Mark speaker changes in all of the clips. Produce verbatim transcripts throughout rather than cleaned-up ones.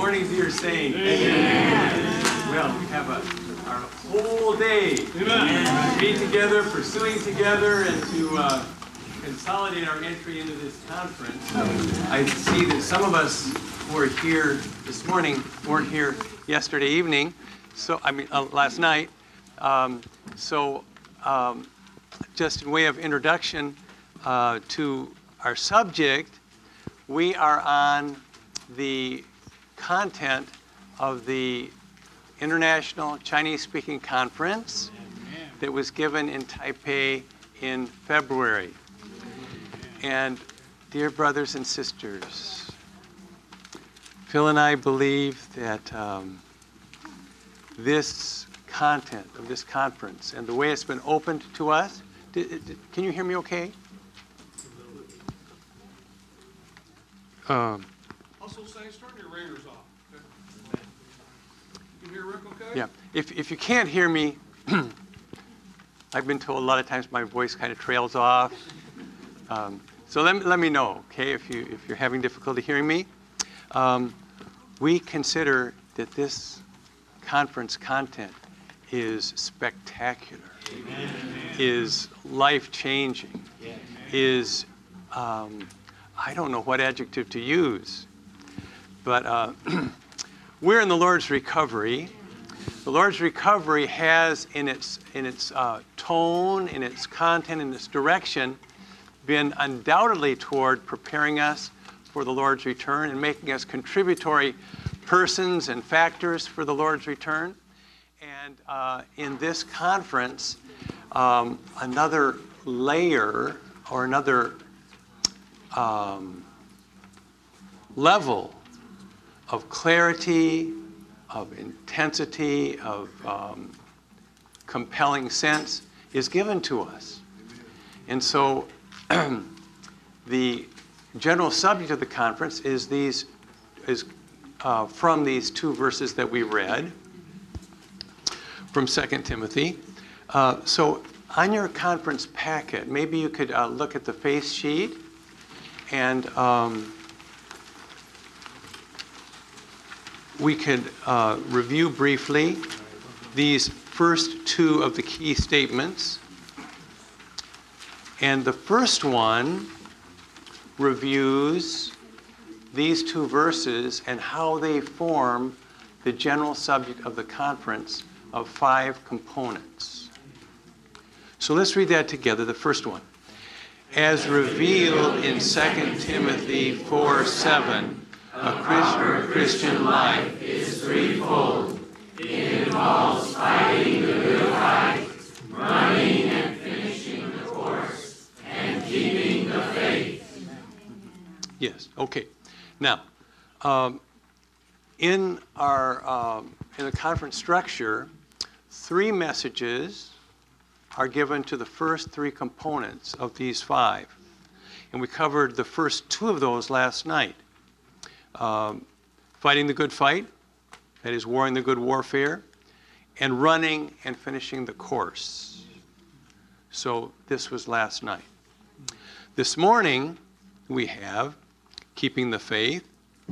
Speaker 1: morning, dear saints. Amen. Well, we have a, our whole day to be together, pursuing together, and to uh, consolidate our entry into this conference. I see that some of us who are here this morning weren't here yesterday evening, so I mean uh, last night. Um, so, um, just in way of introduction uh, to our subject, we are on the content of the International Chinese-Speaking Conference that was given in Taipei in February. And dear brothers and sisters, Phil and I believe that um, this content of this conference and the way it's been opened to us, did, did, can you hear me okay? Um,
Speaker 2: Also, Saints, turn your ringers off. Okay? You can hear Rick okay?
Speaker 1: Yeah. If, if you can't hear me, I've been told a lot of times my voice kind of trails off. Um, so let me, let me know, okay, if, you, if you're having difficulty hearing me. Um, we consider that this conference content is spectacular, Amen. Is life-changing, Amen. Is, um, I don't know what adjective to use, but uh, we're in the Lord's recovery. The Lord's recovery has in its, in its uh, tone, in its content, in its direction, been undoubtedly toward preparing us for the Lord's return and making us contributory persons and factors for the Lord's return. And uh, in this conference, um, another layer or another um, level of clarity, of intensity, of um, compelling sense is given to us. And so the general subject of the conference is these is uh, from these two verses that we read from Second Timothy. Uh, so on your conference packet, maybe you could uh, look at the face sheet and um, we could uh, review briefly these first two of the key statements. And the first one reviews these two verses and how they form the general subject of the conference of five components. So let's read that together, the first one. As revealed in Second Timothy four seven, a Christian, Christian life is threefold. It involves fighting the good fight, running and finishing the course, and keeping the faith. Yes, okay. Now, um, in our um, in the conference structure, three messages are given to the first three components of these five. And we covered the first two of those last night. Um, fighting the good fight, that is warring the good warfare, and running and finishing the course. So this was last night. This morning we have keeping the faith,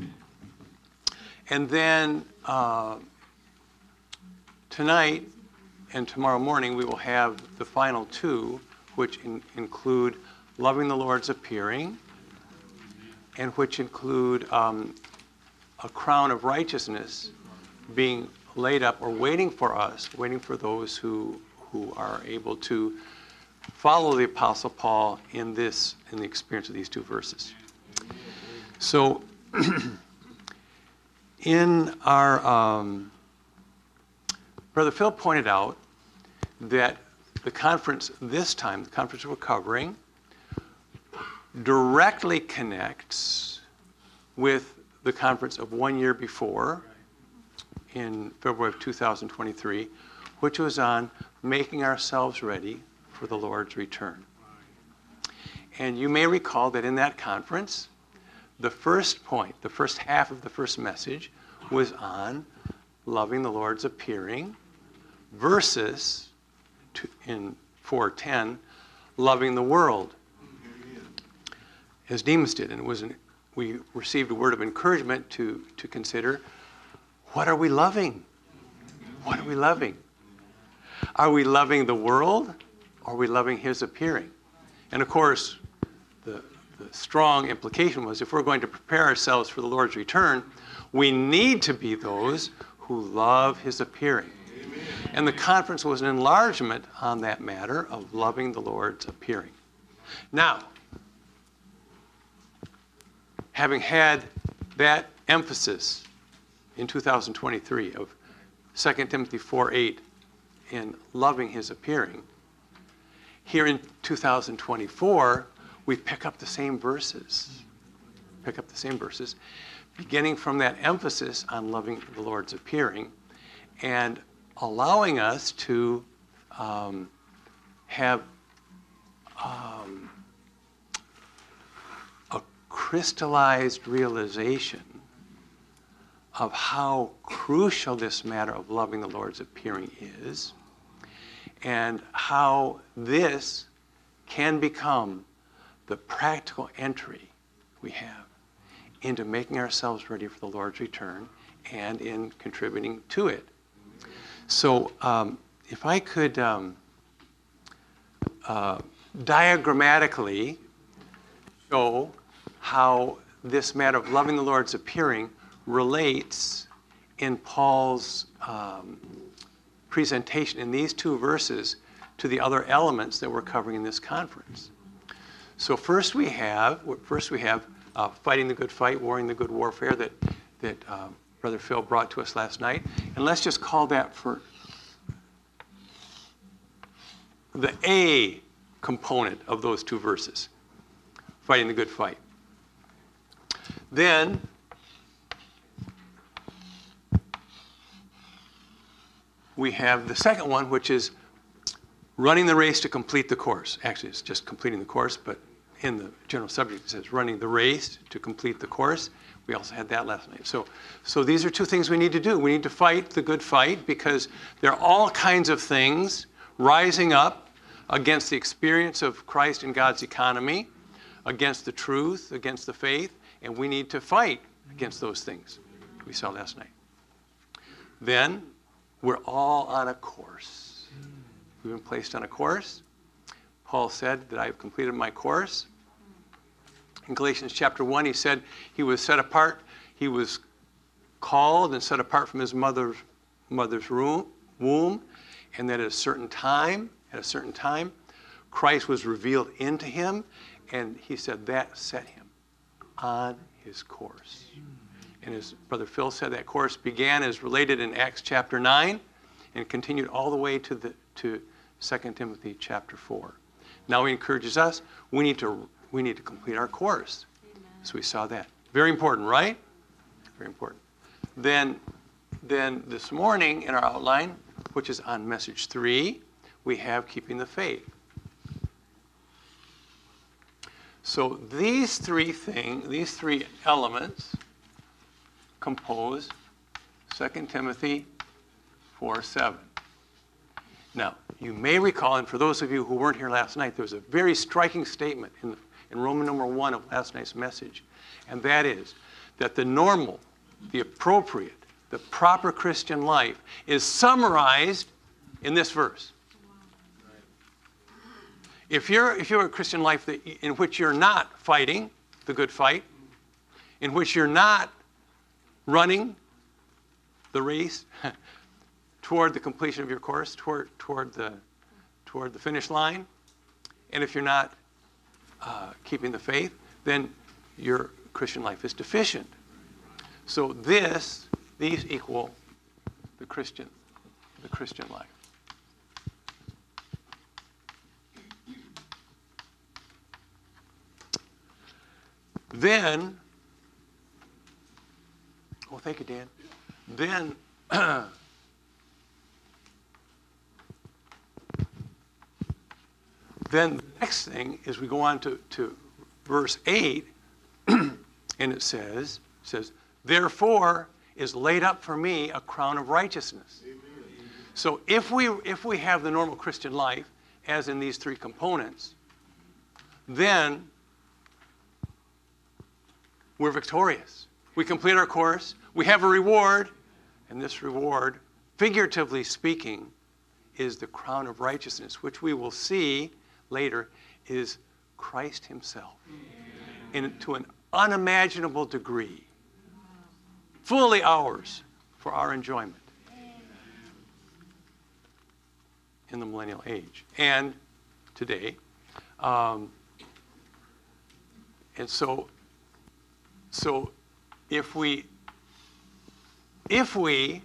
Speaker 1: and then uh, tonight and tomorrow morning we will have the final two, which in, include loving the Lord's appearing, and which include um, a crown of righteousness being laid up or waiting for us, waiting for those who who are able to follow the Apostle Paul in this, in the experience of these two verses. So, in our, um, Brother Phil pointed out that the conference this time, the conference we're covering, directly connects with the conference of one year before, in February of two thousand twenty-three, which was on making ourselves ready for the Lord's return. And you may recall that in that conference, the first point, the first half of the first message, was on loving the Lord's appearing versus, to, in four ten, loving the world, as Demas did. And it was an, we received a word of encouragement to, to consider what are we loving? What are we loving? Are we loving the world, or are we loving his appearing? And of course, the, the strong implication was if we're going to prepare ourselves for the Lord's return, we need to be those who love his appearing. Amen. And the conference was an enlargement on that matter of loving the Lord's appearing. Now, having had that emphasis in two thousand twenty-three of Second Timothy four eight in loving his appearing, here in two thousand twenty-four, we pick up the same verses. Pick up the same verses, beginning from that emphasis on loving the Lord's appearing and allowing us to um, have um, a crystallized realization of how crucial this matter of loving the Lord's appearing is, and how this can become the practical entry we have into making ourselves ready for the Lord's return and in contributing to it. So um, if I could um, uh, diagrammatically show how this matter of loving the Lord's appearing relates in Paul's um, presentation in these two verses to the other elements that we're covering in this conference. So first we have, first we have uh, fighting the good fight, warring the good warfare that, that uh, Brother Phil brought to us last night. And let's just call that for the A component of those two verses, fighting the good fight. Then we have the second one, which is running the race to complete the course. Actually, it's just completing the course, but in the general subject it says running the race to complete the course. We also had that last night. So, so these are two things we need to do. We need to fight the good fight because there are all kinds of things rising up against the experience of Christ in God's economy, against the truth, against the faith, and we need to fight against those things we saw last night. Then we're all on a course. We've been placed on a course. Paul said that I've completed my course. In Galatians chapter one, he said he was set apart. He was called and set apart from his mother's, mother's room, womb, and that at a certain time, at a certain time, Christ was revealed into him, and he said that set him on his course. And as Brother Phil said, that course began as related in Acts chapter nine and continued all the way to the to Second Timothy chapter four. Now he encourages us, we need to we need to complete our course. Amen. So we saw that. Very important, right? Very important. Then, then this morning in our outline, which is on message three, we have keeping the faith. So these three things, these three elements compose Second Timothy four seven. Now, you may recall, and for those of you who weren't here last night, there was a very striking statement in, the, in Roman number one of last night's message, and that is that the normal, the appropriate, the proper Christian life is summarized in this verse. If you're, if you're a Christian life that, in which you're not fighting the good fight, in which you're not running the race toward the completion of your course, toward, toward, the, toward the finish line, and if you're not uh, keeping the faith, then your Christian life is deficient. So this, these equal the Christian, the Christian life. Then, oh, thank you, Dan. Then, then the next thing is we go on to, to verse eight, and it says, it says, therefore is laid up for me a crown of righteousness. Amen. So if we if we have the normal Christian life, as in these three components, then we're victorious. We complete our course. We have a reward. And this reward, figuratively speaking, is the crown of righteousness, which we will see later is Christ himself. And to an unimaginable degree, fully ours for our enjoyment in the millennial age and today. Um, and so, so if we, if we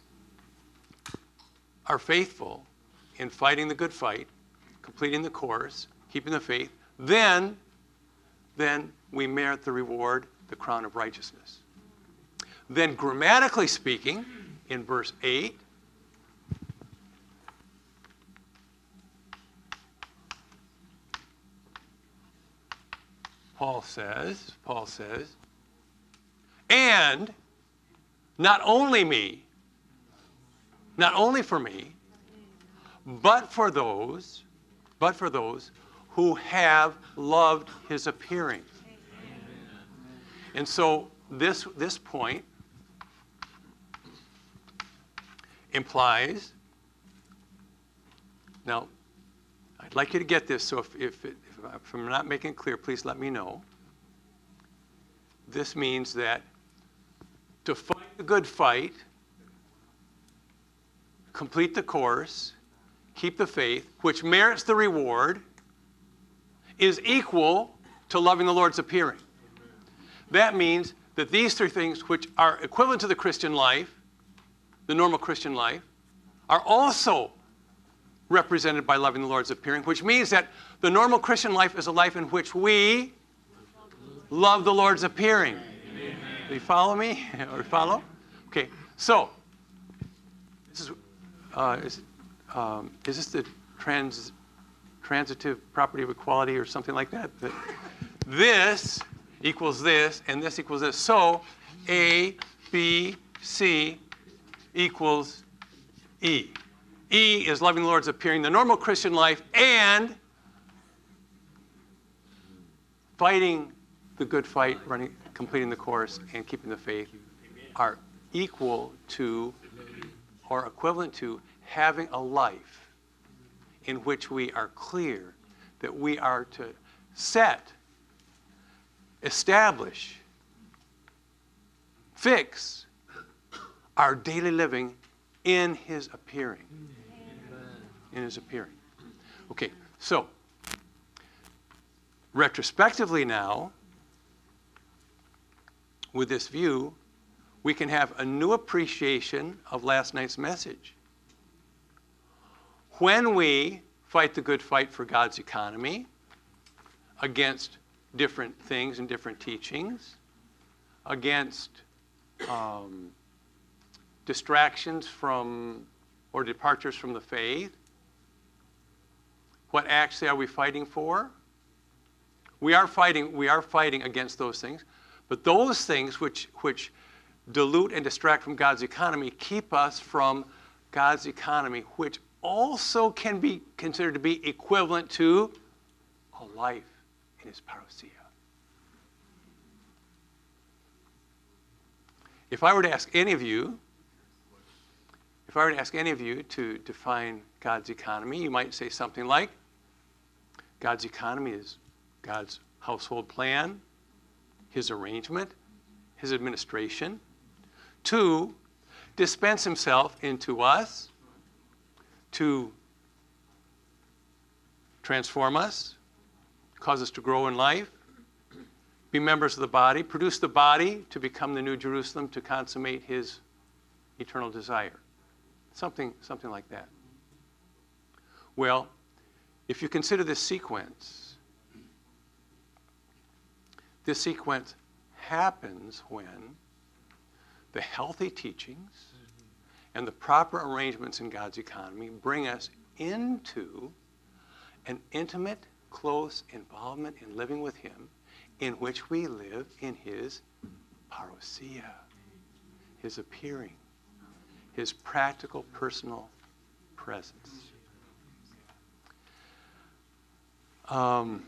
Speaker 1: are faithful in fighting the good fight, completing the course, keeping the faith, then, then we merit the reward, the crown of righteousness. Then grammatically speaking, in verse eight, Paul says, Paul says, and not only me, not only for me, but for those, but for those who have loved his appearing. And so this, this point implies, now, I'd like you to get this, so if, if, it, if I'm not making it clear, please let me know. This means that to fight the good fight, complete the course, keep the faith, which merits the reward, is equal to loving the Lord's appearing. That means that these three things, which are equivalent to the Christian life, the normal Christian life, are also represented by loving the Lord's appearing, which means that the normal Christian life is a life in which we love the Lord's appearing. Amen. Do you follow me? Or follow? Okay, so this is, uh, is, um, is this the trans, transitive property of equality or something like that? That this equals this, and this equals this. So A, B, C equals E. E is loving the Lord's appearing, the normal Christian life, and fighting the good fight, running, completing the course, and keeping the faith are equal to or equivalent to having a life in which we are clear that we are to set, establish, fix our daily living in his appearing. In his appearing. Okay, so retrospectively now, with this view, we can have a new appreciation of last night's message. When we fight the good fight for God's economy against different things and different teachings, against um, distractions from or departures from the faith, what actually are we fighting for? We are fighting, we are fighting against those things, but those things which, which dilute and distract from God's economy keep us from God's economy, which also can be considered to be equivalent to a life in his parousia. If I were to ask any of you, if I were to ask any of you to define God's economy, you might say something like, God's economy is God's household plan, his arrangement, his administration, to dispense himself into us, to transform us, cause us to grow in life, be members of the body, produce the body to become the new Jerusalem, to consummate his eternal desire. Something, something like that. Well, if you consider this sequence, this sequence happens when the healthy teachings and the proper arrangements in God's economy bring us into an intimate, close involvement in living with him, in which we live in his parousia, his appearing, his practical, personal presence. Um,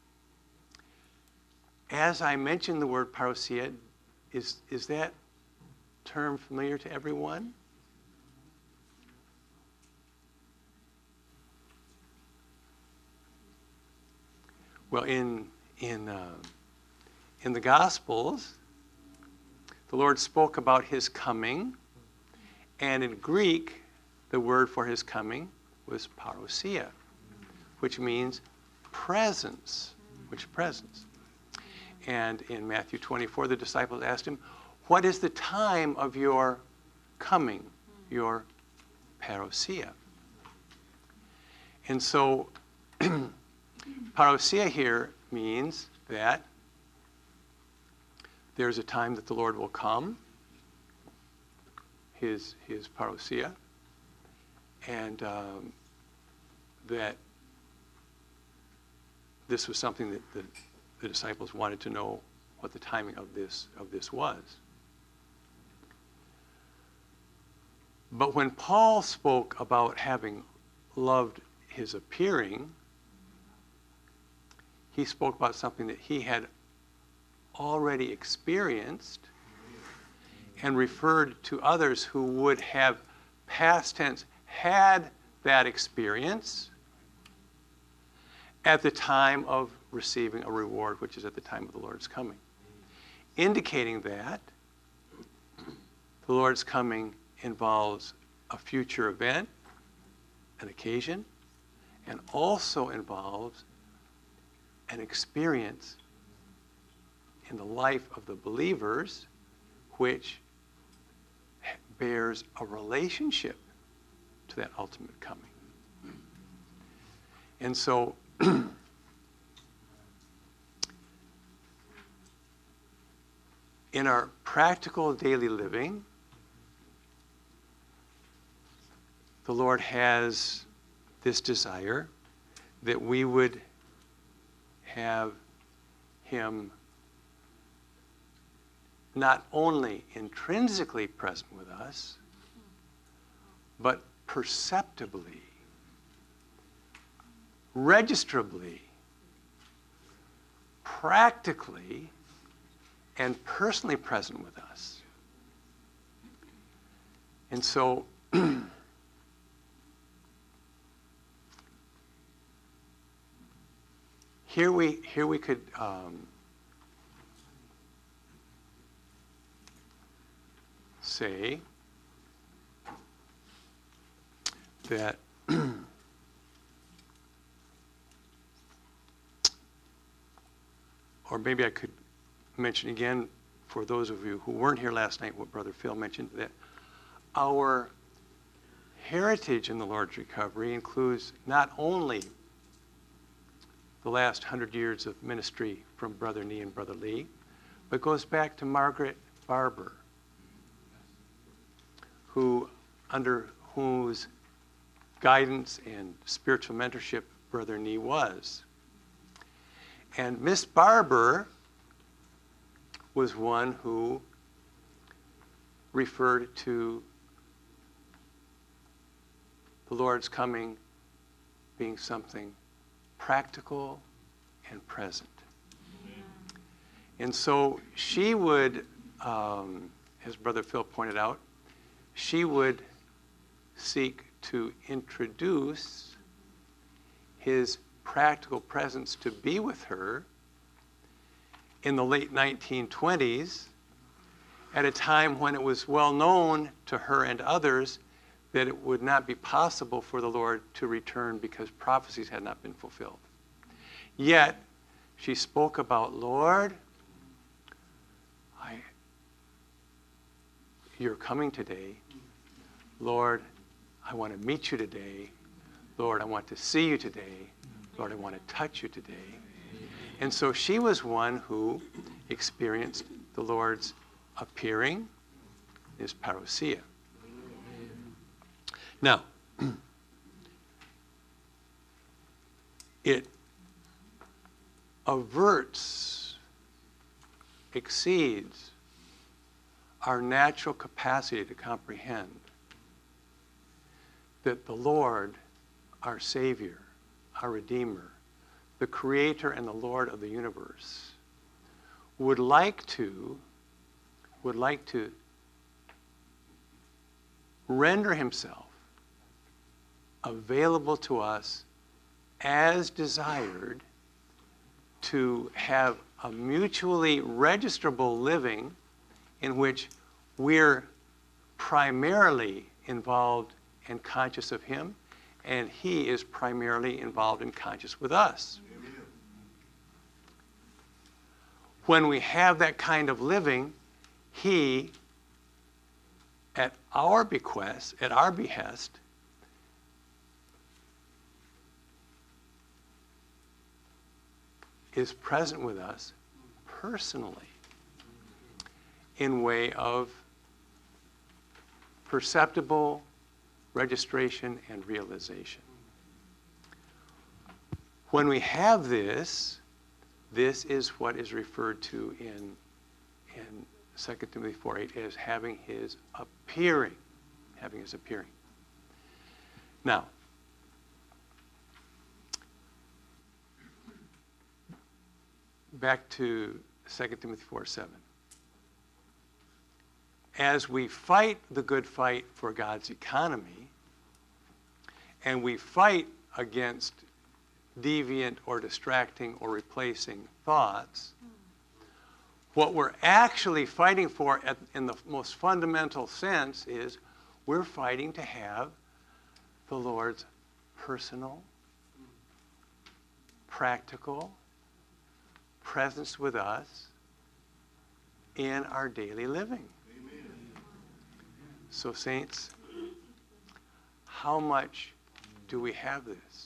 Speaker 1: as I mentioned the word parousia, is, is that term familiar to everyone? Well, in, in, uh, in the Gospels, the Lord spoke about his coming, and in Greek, the word for his coming was parousia, which means presence, which presence. And in Matthew twenty-four, the disciples asked him, what is the time of your coming, your parousia? And so, parousia here means that there's a time that the Lord will come, his, his parousia, and um, that this was something that the, the disciples wanted to know what the timing of this, of this was. But when Paul spoke about having loved his appearing, he spoke about something that he had already experienced and referred to others who would have, past tense, had that experience at the time of receiving a reward, which is at the time of the Lord's coming, indicating that the Lord's coming involves a future event, an occasion, and also involves an experience in the life of the believers which bears a relationship to that ultimate coming. And so in our practical daily living, the Lord has this desire that we would have him not only intrinsically present with us, but perceptibly, registrably, practically, and personally present with us. And so here we here we could um, say that or maybe I could mention again for those of you who weren't here last night what Brother Phil mentioned, that our heritage in the Lord's recovery includes not only the last hundred years of ministry from Brother Nee and Brother Lee, but goes back to Margaret Barber, who, under whose guidance and spiritual mentorship Brother Nee was. And Miss Barber was one who referred to the Lord's coming being something practical and present. Amen. And so she would, um, as Brother Phil pointed out, she would seek to introduce his practical presence to be with her in the late nineteen twenties, at a time when it was well known to her and others that it would not be possible for the Lord to return because prophecies had not been fulfilled. Yet, she spoke about, Lord, I, you're coming today. Lord, I want to meet you today. Lord, I want to see you today. Lord, I want to touch you today. And so she was one who experienced the Lord's appearing, his parousia. Now, it averts, exceeds our natural capacity to comprehend that the Lord, our Savior, our Redeemer, the Creator and the Lord of the universe, would like to, would like to render himself available to us as desired to have a mutually registrable living in which we're primarily involved and conscious of him, and he is primarily involved and conscious with us. Amen. When we have that kind of living, he, at our bequest, at our behest, is present with us personally in way of perceptible registration and realization. When we have this, this is what is referred to in, in Second Timothy four eight as having his appearing, having his appearing. Now, back to Second Timothy four seven. As we fight the good fight for God's economy, and we fight against deviant or distracting or replacing thoughts, what we're actually fighting for at, in the most fundamental sense is we're fighting to have the Lord's personal, practical presence with us in our daily living. Amen. So, saints, how much do we have this?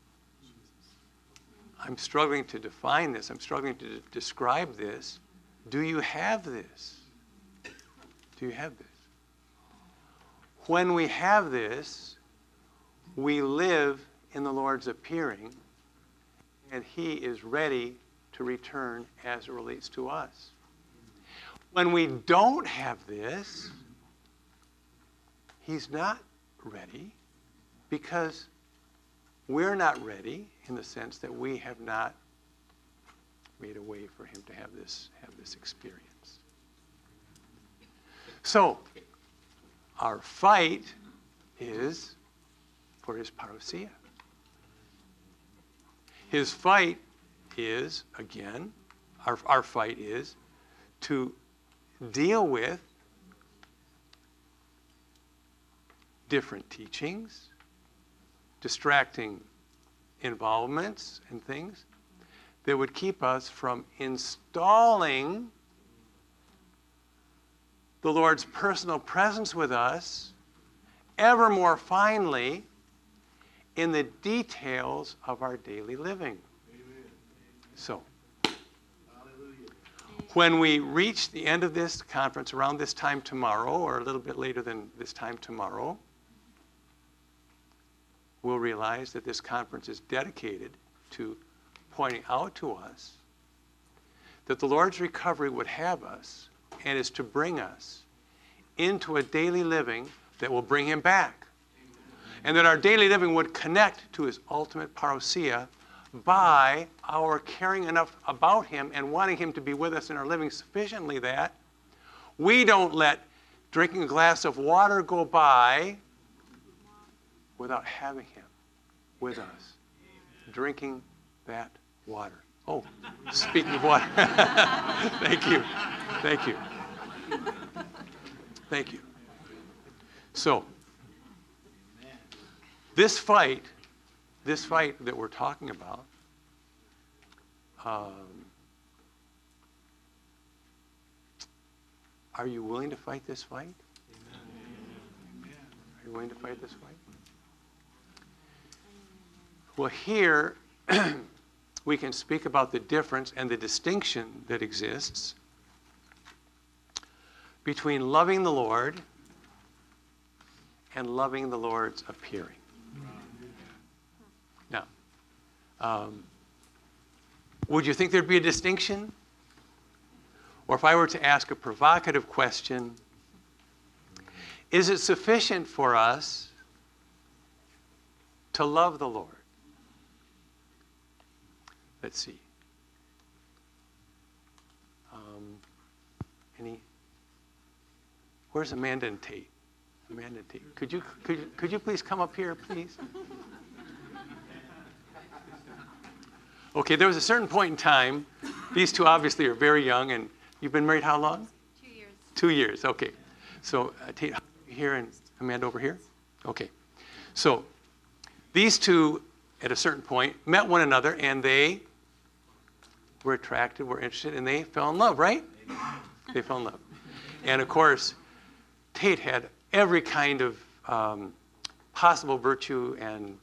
Speaker 1: I'm struggling to define this. I'm struggling to de- describe this. Do you have this? Do you have this? When we have this, we live in the Lord's appearing, and he is ready to return as it relates to us. When we don't have this, he's not ready because we're not ready in the sense that we have not made a way for him to have this, have this experience. So, our fight is for his parousia. His fight is, again, our, our fight is to deal with different teachings, distracting involvements and things that would keep us from installing the Lord's personal presence with us ever more finely in the details of our daily living. Amen. So, hallelujah. When we reach the end of this conference around this time tomorrow, or a little bit later than this time tomorrow, we'll realize that this conference is dedicated to pointing out to us that the Lord's recovery would have us and is to bring us into a daily living that will bring him back. And that our daily living would connect to his ultimate parousia by our caring enough about him and wanting him to be with us in our living sufficiently that we don't let drinking a glass of water go by without having him with us, drinking that water. Oh, speaking of water. Thank you. Thank you. Thank you. So, this fight, this fight that we're talking about, um, are you willing to fight this fight? Amen. Are you willing to fight this fight? Well, here we can speak about the difference and the distinction that exists between loving the Lord and loving the Lord's appearing. Now, um, would you think there'd be a distinction? Or if I were to ask a provocative question, is it sufficient for us to love the Lord? Let's see. Um, any? Where's Amanda and Tate? Amanda Tate. Could you, could, you- could you please come up here, please? Okay, there was a certain point in time, these two obviously are very young, and you've been married how long?
Speaker 3: Two years.
Speaker 1: Two years, okay. So uh, Tate here and Amanda over here? Okay. So these two, at a certain point, met one another, and they were attracted, were interested, and they fell in love, right? They fell in love. And of course, Tate had every kind of um, possible virtue and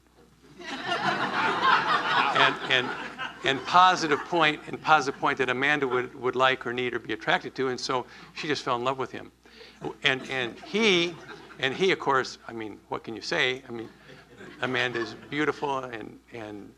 Speaker 1: and and and positive point and positive point that Amanda would, would like or need or be attracted to, and so she just fell in love with him. And and he and he of course, I mean, what can you say? I mean, Amanda's beautiful and and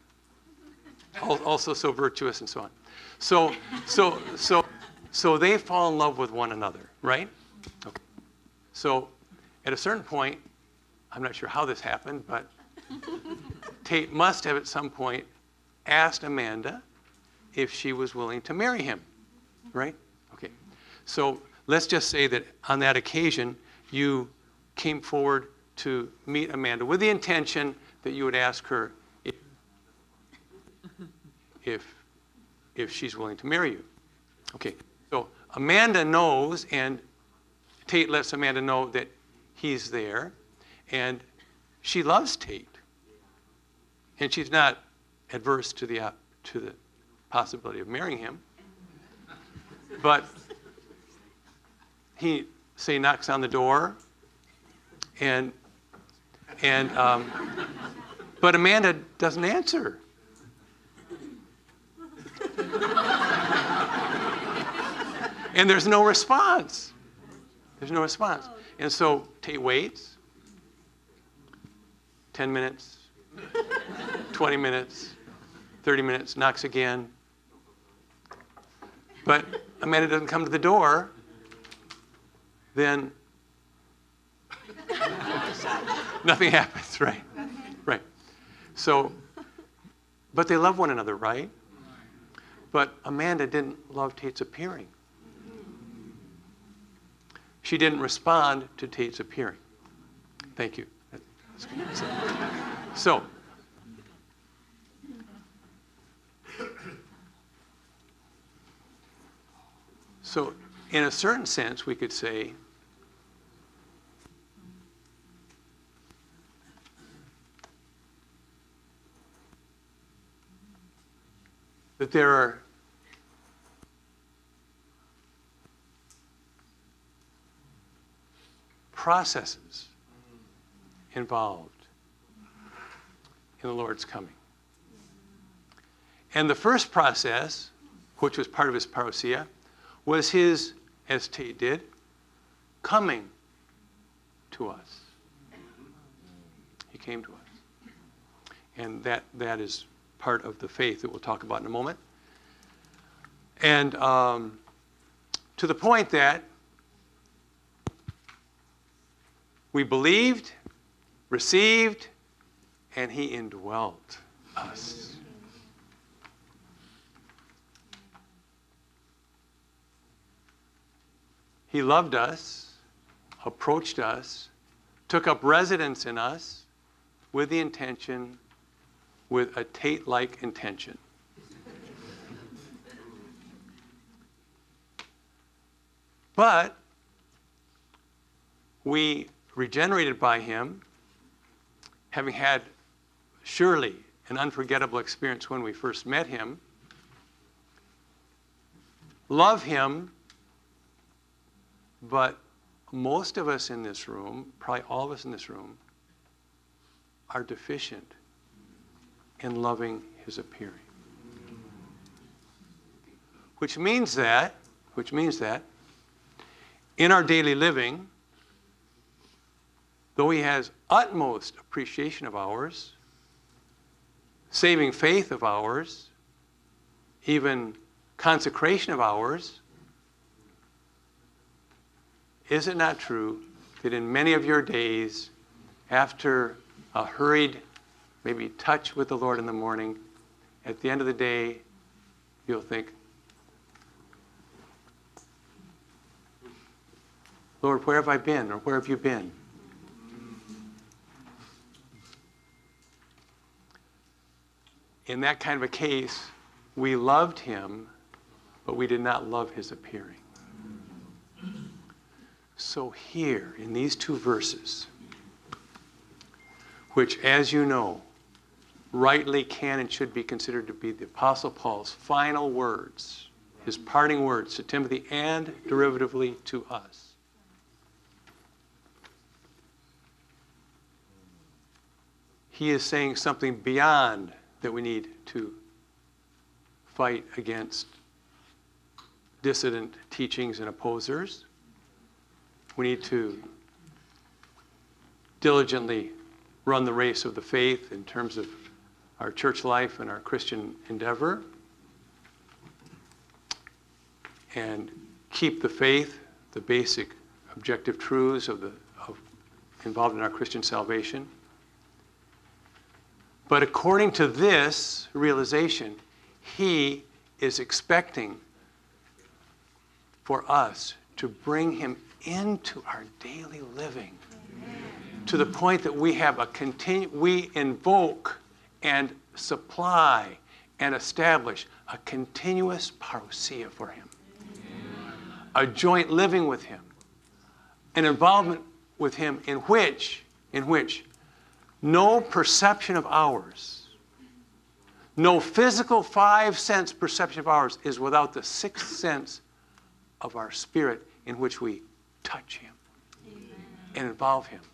Speaker 1: also so virtuous and so on. So so so so they fall in love with one another, right? Okay. So at a certain point, I'm not sure how this happened, but Tate must have at some point asked Amanda if she was willing to marry him, right? Okay. So let's just say that on that occasion, you came forward to meet Amanda with the intention that you would ask her if, if, if she's willing to marry you. Okay. So Amanda knows, and Tate lets Amanda know that he's there, and she loves Tate. And she's not adverse to the, uh, to the possibility of marrying him. But he, say, knocks on the door, and, and um, but Amanda doesn't answer. And there's no response. There's no response. And so Tate waits ten minutes, twenty minutes, thirty minutes, knocks again. But Amanda doesn't come to the door. Then nothing happens, right? Right. So, but they love one another, right? But Amanda didn't love Tate's appearing. She didn't respond to Tate's appearing. Thank you. So, so So, in a certain sense, we could say that there are processes involved in the Lord's coming. And the first process, which was part of his parousia, was his, as Tate did, coming to us. He came to us. And that, that is part of the faith that we'll talk about in a moment. And um, to the point that we believed, received, and he indwelt us. He loved us, approached us, took up residence in us with the intention, with a Tate-like intention. But we, regenerated by him, having had surely an unforgettable experience when we first met him, love him, but most of us in this room, probably all of us in this room, are deficient in loving his appearing. Which means that, which means that, in our daily living, though he has utmost appreciation of ours, saving faith of ours, even consecration of ours, is it not true that in many of your days, after a hurried, maybe touch with the Lord in the morning, at the end of the day, you'll think, Lord, where have I been, or where have you been? in that kind of a case, we loved him, but we did not love his appearing. So here, in these two verses, which, as you know, rightly can and should be considered to be the Apostle Paul's final words, his parting words to Timothy and derivatively to us. He is saying something beyond that we need to fight against dissident teachings and opposers. We need to diligently run the race of the faith in terms of our church life and our Christian endeavor, and keep the faith, the basic objective truths of the of, involved in our Christian salvation. But according to this realization, he is expecting for us to bring him into our daily living. Amen. To the point that we have a continu- we invoke and supply and establish a continuous parousia for him. Amen. A joint living with him, an involvement with him in which, in which no perception of ours, no physical five sense perception of ours is without the sixth sense of our spirit, in which we touch him. Amen. And involve him.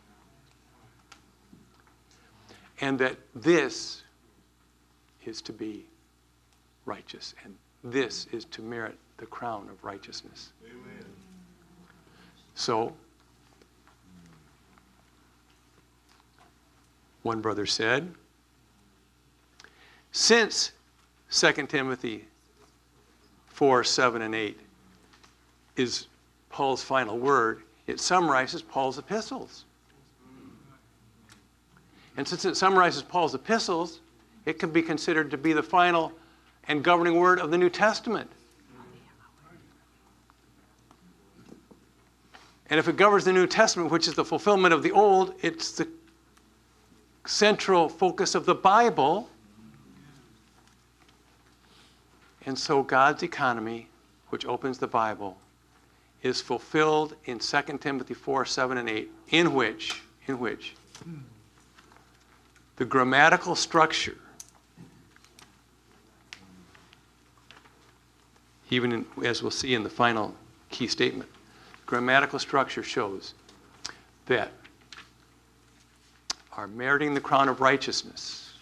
Speaker 1: And that this is to be righteous, and this is to merit the crown of righteousness. Amen. So, one brother said, since Second Timothy four, seven, and eight is Paul's final word, it summarizes Paul's epistles. And since it summarizes Paul's epistles, it can be considered to be the final and governing word of the New Testament. And if it governs the New Testament, which is the fulfillment of the Old, it's the central focus of the Bible. And so God's economy, which opens the Bible, is fulfilled in Second Timothy four, seven, and eight, in which, in which the grammatical structure, even in, as we'll see in the final key statement, grammatical structure shows that our meriting the crown of righteousness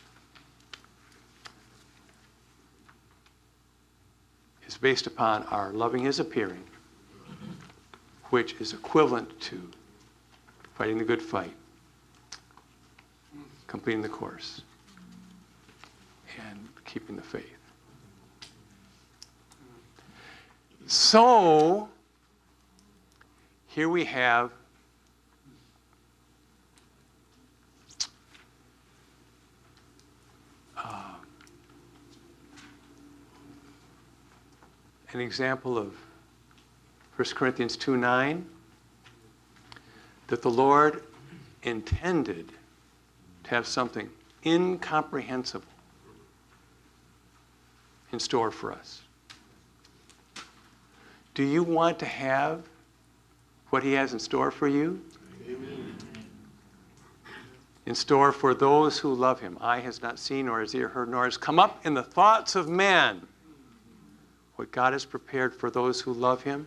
Speaker 1: is based upon our loving his appearing, which is equivalent to fighting the good fight, completing the course, and keeping the faith. So, here we have uh, an example of First Corinthians two nine, that the Lord intended to have something incomprehensible in store for us. Do you want to have what he has in store for you? Amen. In store for those who love him. Eye has not seen, nor has ear heard, nor has come up in the thoughts of man what God has prepared for those who love him.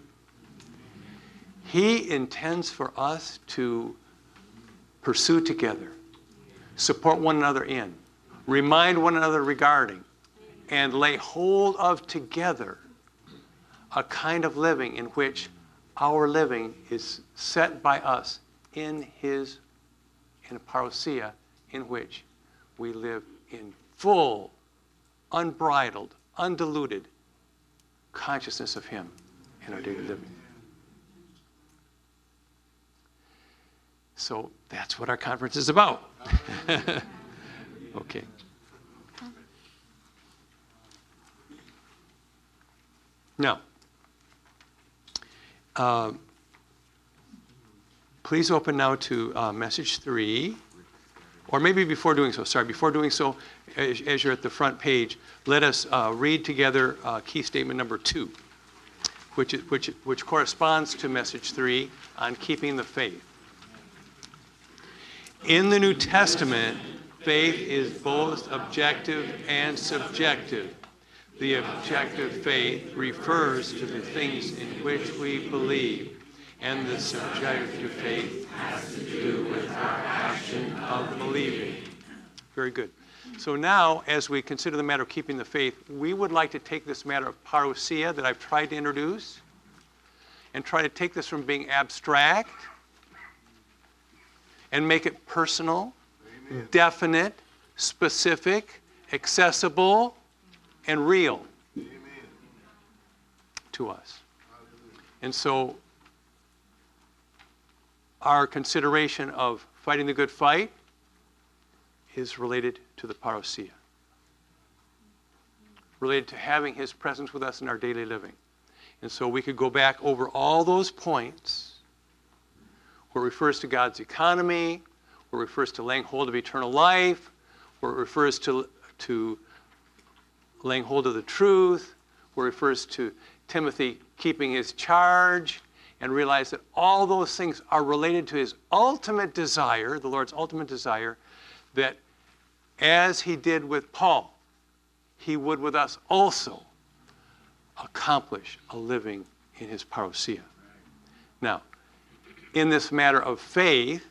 Speaker 1: He intends for us to pursue together, support one another in, remind one another regarding, and lay hold of together a kind of living in which our living is set by us in his, in a parousia in which we live in full, unbridled, undiluted consciousness of him in our daily living. So that's what our conference is about. Okay. Now, uh, please open now to uh, message three, or maybe before doing so, sorry, before doing so, as, as you're at the front page, let us uh, read together uh, key statement number two, which, is, which, which corresponds to message three on keeping the faith. In the New Testament, faith is both objective and subjective. The objective faith refers to the things in which we believe, and the subjective faith has to do with our action of believing. Very good. So now, as we consider the matter of keeping the faith, we would like to take this matter of parousia that I've tried to introduce and try to take this from being abstract and make it personal, Amen. Definite, specific, accessible, and real Amen. To us. And so our consideration of fighting the good fight is related to the parousia, related to having his presence with us in our daily living. And so we could go back over all those points where it refers to God's economy, where it refers to laying hold of eternal life, where it refers to, to laying hold of the truth, where it refers to Timothy keeping his charge, and realize that all those things are related to his ultimate desire, the Lord's ultimate desire, that as he did with Paul, he would with us also accomplish a living in his parousia. Now, in this matter of faith,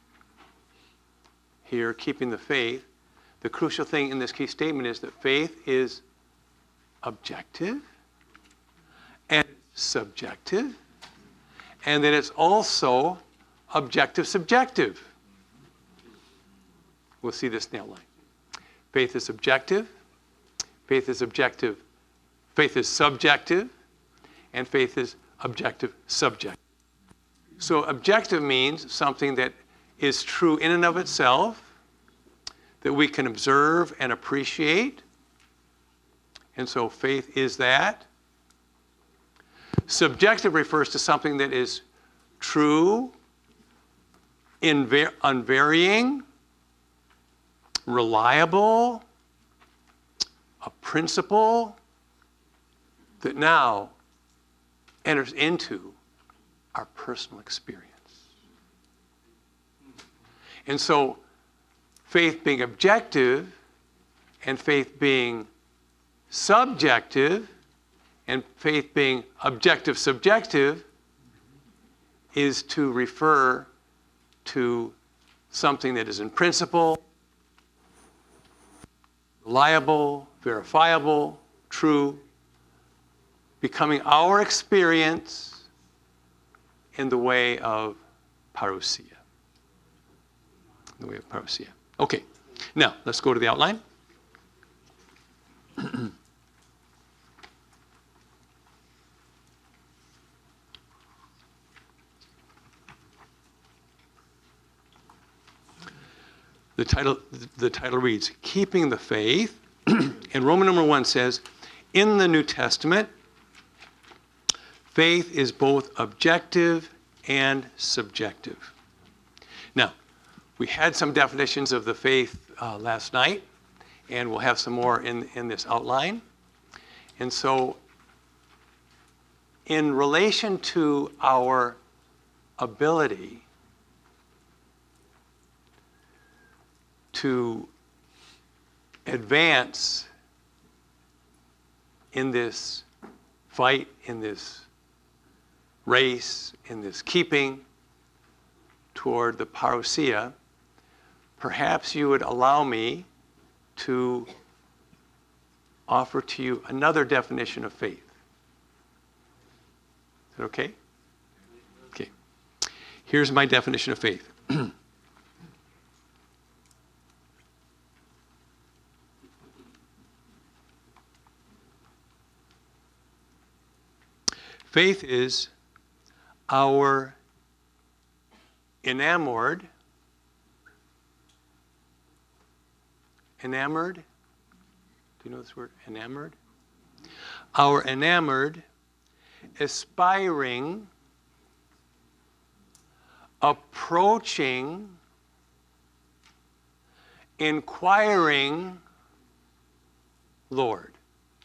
Speaker 1: here, keeping the faith, the crucial thing in this key statement is that faith is objective and subjective, and that it's also objective-subjective. We'll see this in the outline. Faith is objective, faith is objective, faith is subjective, and faith is objective-subjective. So objective means something that is true in and of itself, that we can observe and appreciate. And so faith is that. Subjective refers to something that is true, invar- unvarying, reliable, a principle that now enters into our personal experience. And so faith being objective and faith being subjective and faith being objective-subjective is to refer to something that is in principle, reliable, verifiable, true, becoming our experience in the way of parousia. In the way of parousia. Okay, now let's go to the outline. The title, the title reads, Keeping the Faith. And Roman number one says, in the New Testament, faith is both objective and subjective. Now, we had some definitions of the faith uh, last night, and we'll have some more in, in this outline. And so, in relation to our ability to advance in this fight, in this race, in this keeping toward the parousia, perhaps you would allow me to offer to you another definition of faith. Is that okay? Okay. Here's my definition of faith. Faith is our enamored, enamored, do you know this word, enamored? Our enamored, aspiring, approaching, inquiring Lord.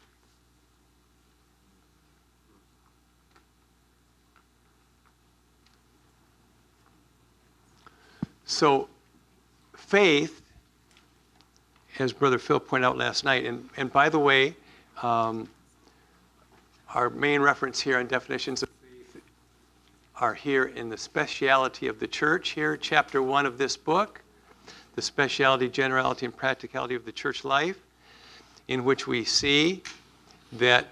Speaker 1: So faith, as Brother Phil pointed out last night, and, and by the way, um, our main reference here on definitions of faith are here in the speciality of the church here, chapter one of this book, the speciality, generality, and practicality of the church life, in which we see that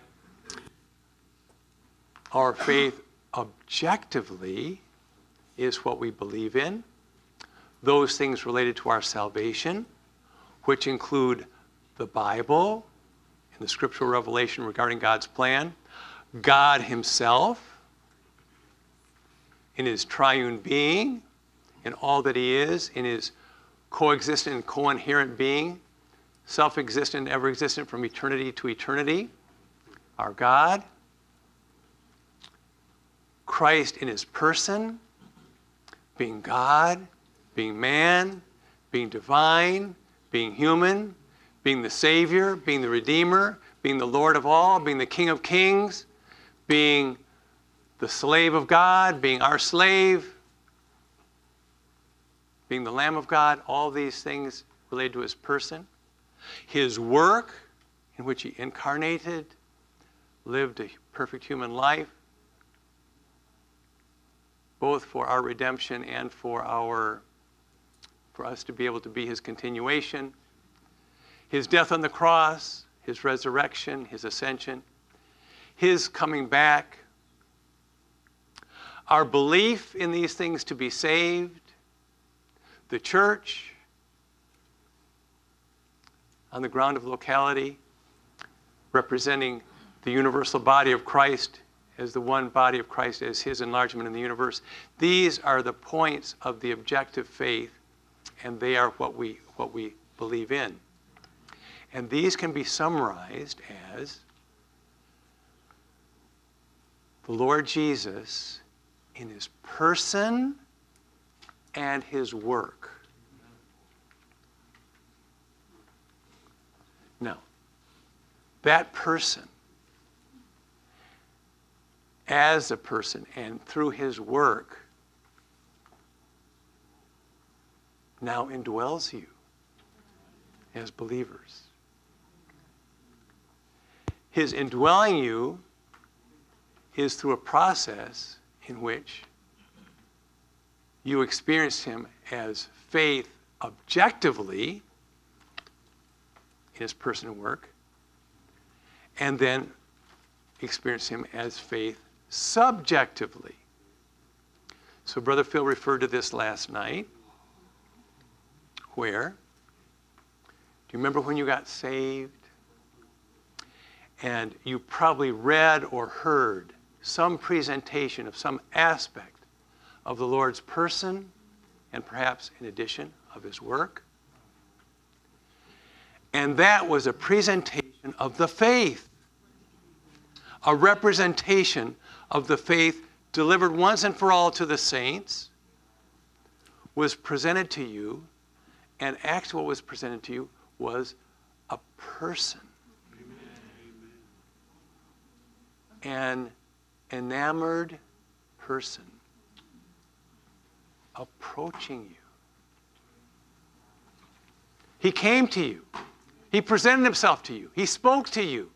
Speaker 1: our faith objectively is what we believe in, those things related to our salvation, which include the Bible and the scriptural revelation regarding God's plan, God himself in his triune being, in all that he is, in his coexistent and co-inherent being, self-existent, ever-existent from eternity to eternity, our God, Christ in his person, being God, being man, being divine, being human, being the Savior, being the Redeemer, being the Lord of all, being the King of kings, being the slave of God, being our slave, being the Lamb of God, all these things related to his person. His work, in which he incarnated, lived a perfect human life, both for our redemption and for our for us to be able to be his continuation. His death on the cross, his resurrection, his ascension, his coming back, our belief in these things to be saved, the church on the ground of locality, representing the universal body of Christ as the one body of Christ as his enlargement in the universe. These are the points of the objective faith, and they are what we, what we believe in. And these can be summarized as the Lord Jesus in his person and his work. Now, that person, as a person and through his work, now indwells you as believers. His indwelling you is through a process in which you experience him as faith objectively in his person and work, and then experience him as faith subjectively. So Brother Phil referred to this last night, where, do you remember when you got saved? And you probably read or heard some presentation of some aspect of the Lord's person, and perhaps in addition of his work. And that was a presentation of the faith, a representation of the faith delivered once and for all to the saints, was presented to you, and actually what was presented to you was a person. An enamored person approaching you. He came to you. He presented himself to you. He spoke to you.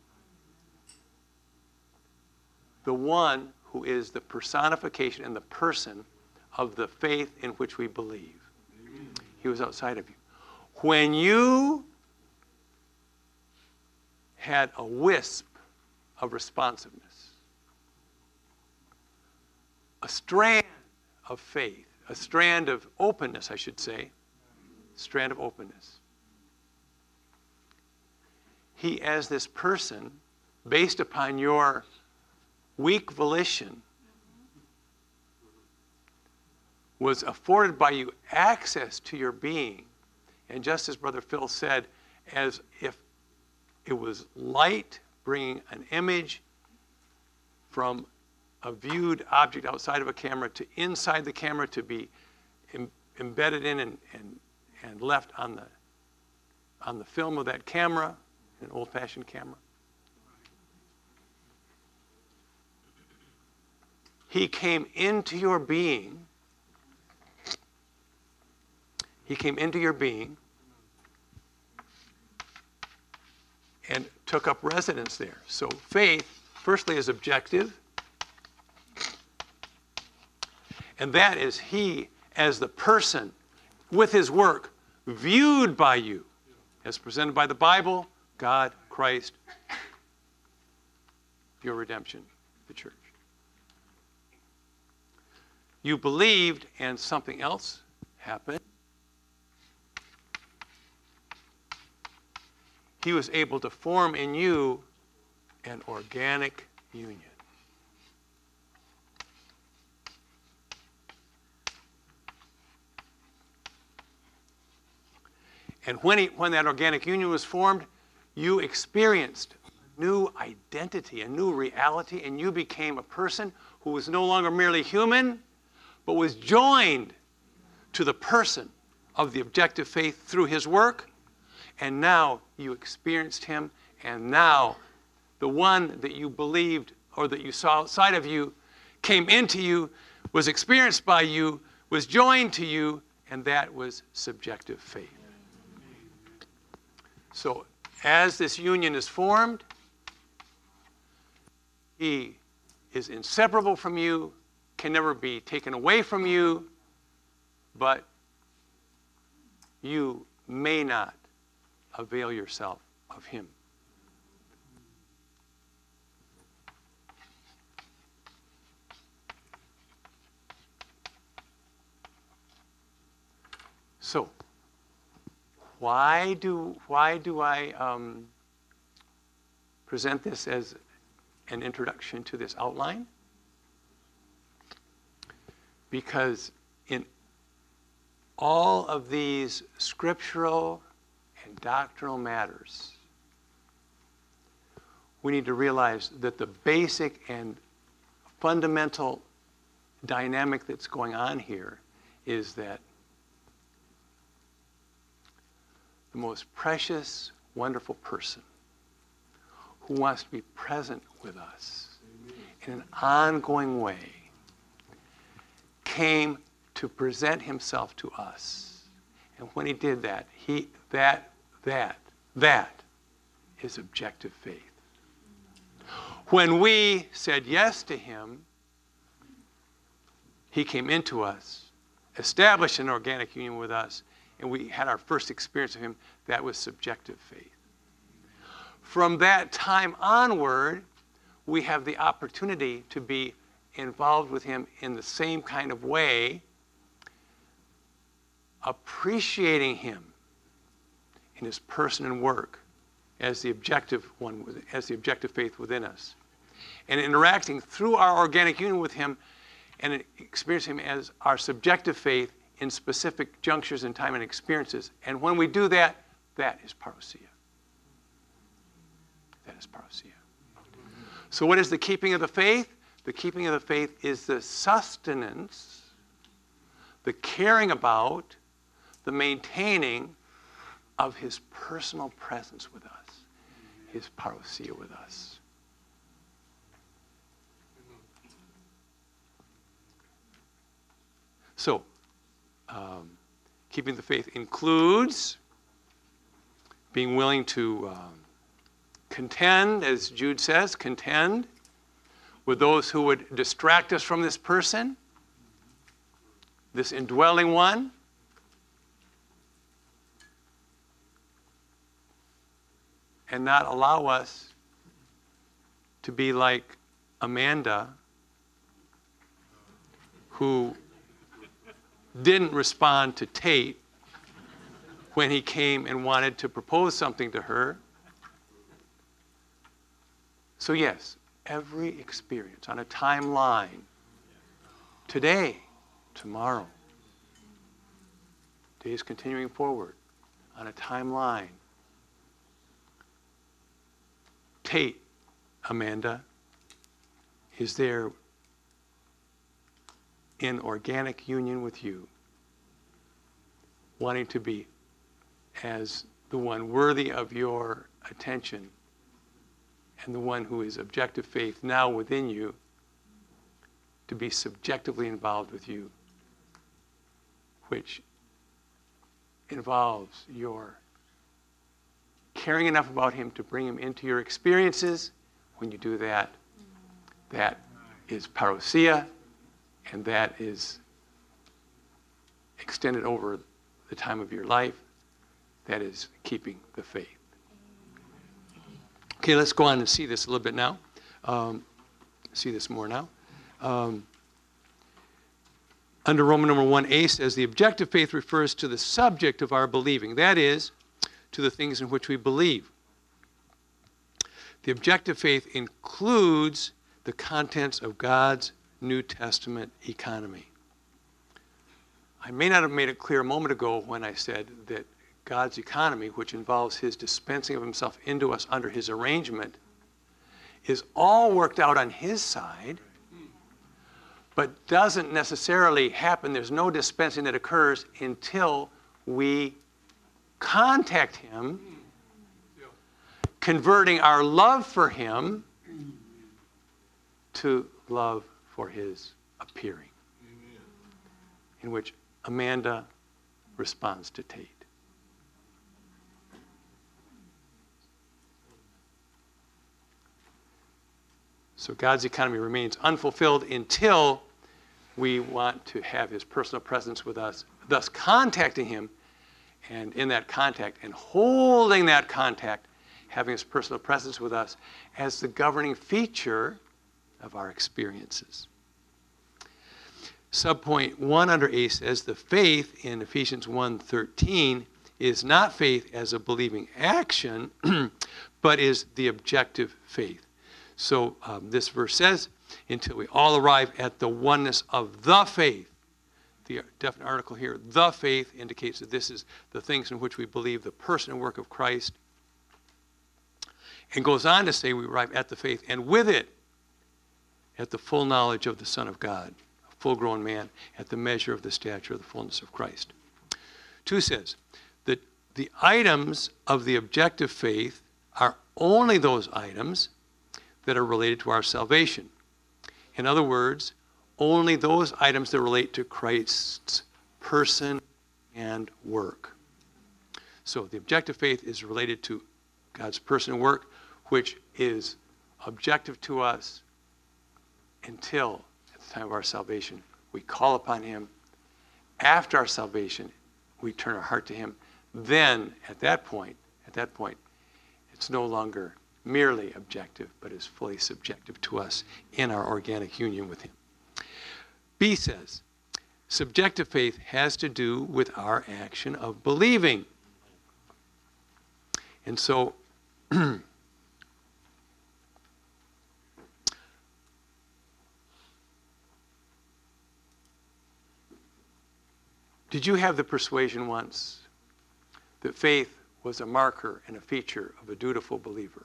Speaker 1: The one who is the personification and the person of the faith in which we believe. He was outside of you. When you had a wisp of responsiveness, a strand of faith, a strand of openness, I should say, strand of openness. He, as this person, based upon your weak volition, was afforded by you access to your being. And just as Brother Phil said, as if it was light bringing an image from a viewed object outside of a camera to inside the camera to be em- embedded in and, and, and left on the on the film of that camera, an old-fashioned camera. He came into your being. He came into your being and took up residence there. So faith, firstly, is objective. And that is he as the person with his work viewed by you as presented by the Bible, God, Christ, your redemption, the church. You believed and something else happened. He was able to form in you an organic union. And when, he, when that organic union was formed, you experienced a new identity, a new reality, and you became a person who was no longer merely human, but was joined to the person of the objective faith through his work. And now you experienced him, and now the one that you believed or that you saw outside of you came into you, was experienced by you, was joined to you, and that was subjective faith. So as this union is formed, he is inseparable from you, can never be taken away from you, but you may not avail yourself of him. So, why do why do I um, present this as an introduction to this outline? Because in all of these scriptural and doctrinal matters, we need to realize that the basic and fundamental dynamic that's going on here is that the most precious, wonderful person who wants to be present with us in an ongoing way came to present himself to us. And when he did that, he that that that is objective faith. When we said yes to him, he came into us, established an organic union with us, and we had our first experience of him. That was subjective faith. From that time onward, we have the opportunity to be involved with him in the same kind of way, appreciating him in his person and work as the objective one, as the objective faith within us, and interacting through our organic union with him and experiencing him as our subjective faith in specific junctures in time and experiences. And when we do that, that is parousia. That is parousia. So what is the keeping of the faith? The keeping of the faith is the sustenance, the caring about, the maintaining of his personal presence with us, his parousia with us. So, um, keeping the faith includes being willing to um, contend, as Jude says, contend with those who would distract us from this person, this indwelling one. And not allow us to be like Amanda, who didn't respond to Tate when he came and wanted to propose something to her. So yes, every experience on a timeline, today, tomorrow, days continuing forward, on a timeline. Tate, Amanda, is there in organic union with you, wanting to be as the one worthy of your attention and the one who is objective faith now within you to be subjectively involved with you, which involves your caring enough about him to bring him into your experiences. When you do that, that is parousia, and that is extended over the time of your life. That is keeping the faith. Okay, let's go on and see this a little bit now. Um, see this more now. Um, under Roman number one A says, the objective faith refers to the subject of our believing. That is, to the things in which we believe. The objective faith includes the contents of God's New Testament economy. I may not have made it clear a moment ago when I said that God's economy, which involves his dispensing of himself into us under his arrangement, is all worked out on his side, but doesn't necessarily happen. There's no dispensing that occurs until we contact him, converting our love for him to love for his appearing, in which Amanda responds to Tate. So God's economy remains unfulfilled until we want to have his personal presence with us, thus contacting him, and in that contact and holding that contact, having his personal presence with us as the governing feature of our experiences. Subpoint one under A says the faith in Ephesians one thirteen is not faith as a believing action, but is the objective faith. So um, this verse says, until we all arrive at the oneness of the faith. The definite article here, the faith, indicates that this is the things in which we believe the person and work of Christ. And goes on to say we arrive at the faith, and with it, at the full knowledge of the Son of God, a full-grown man, at the measure of the stature of the fullness of Christ. Two says that the items of the objective faith are only those items that are related to our salvation. In other words, only those items that relate to Christ's person and work. So the objective faith is related to God's person and work, which is objective to us until, at the time of our salvation, we call upon him. After our salvation, we turn our heart to him. Then, at that point, at that point, it's no longer merely objective, but is fully subjective to us in our organic union with him. B says, subjective faith has to do with our action of believing. And so, did you have the persuasion once that faith was a marker and a feature of a dutiful believer?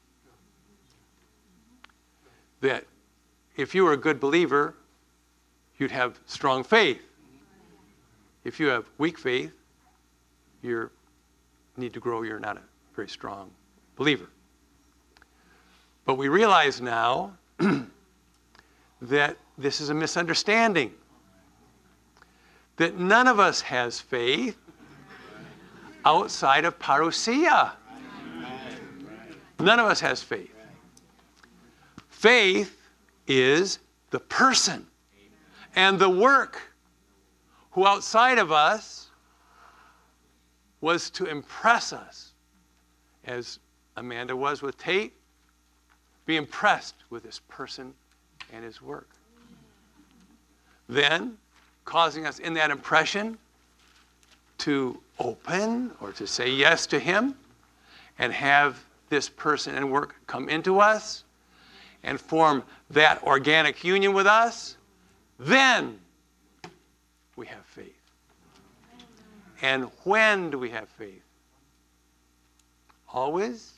Speaker 1: That if you were a good believer, you'd have strong faith. If you have weak faith, you need to grow, you're not a very strong believer. But we realize now that this is a misunderstanding. That none of us has faith outside of parousia. None of us has faith. Faith is the person and the work who outside of us was to impress us, as Amanda was with Tate, be impressed with this person and his work. Then, causing us in that impression to open or to say yes to him and have this person and work come into us and form that organic union with us, then we have faith. And when do we have faith? Always?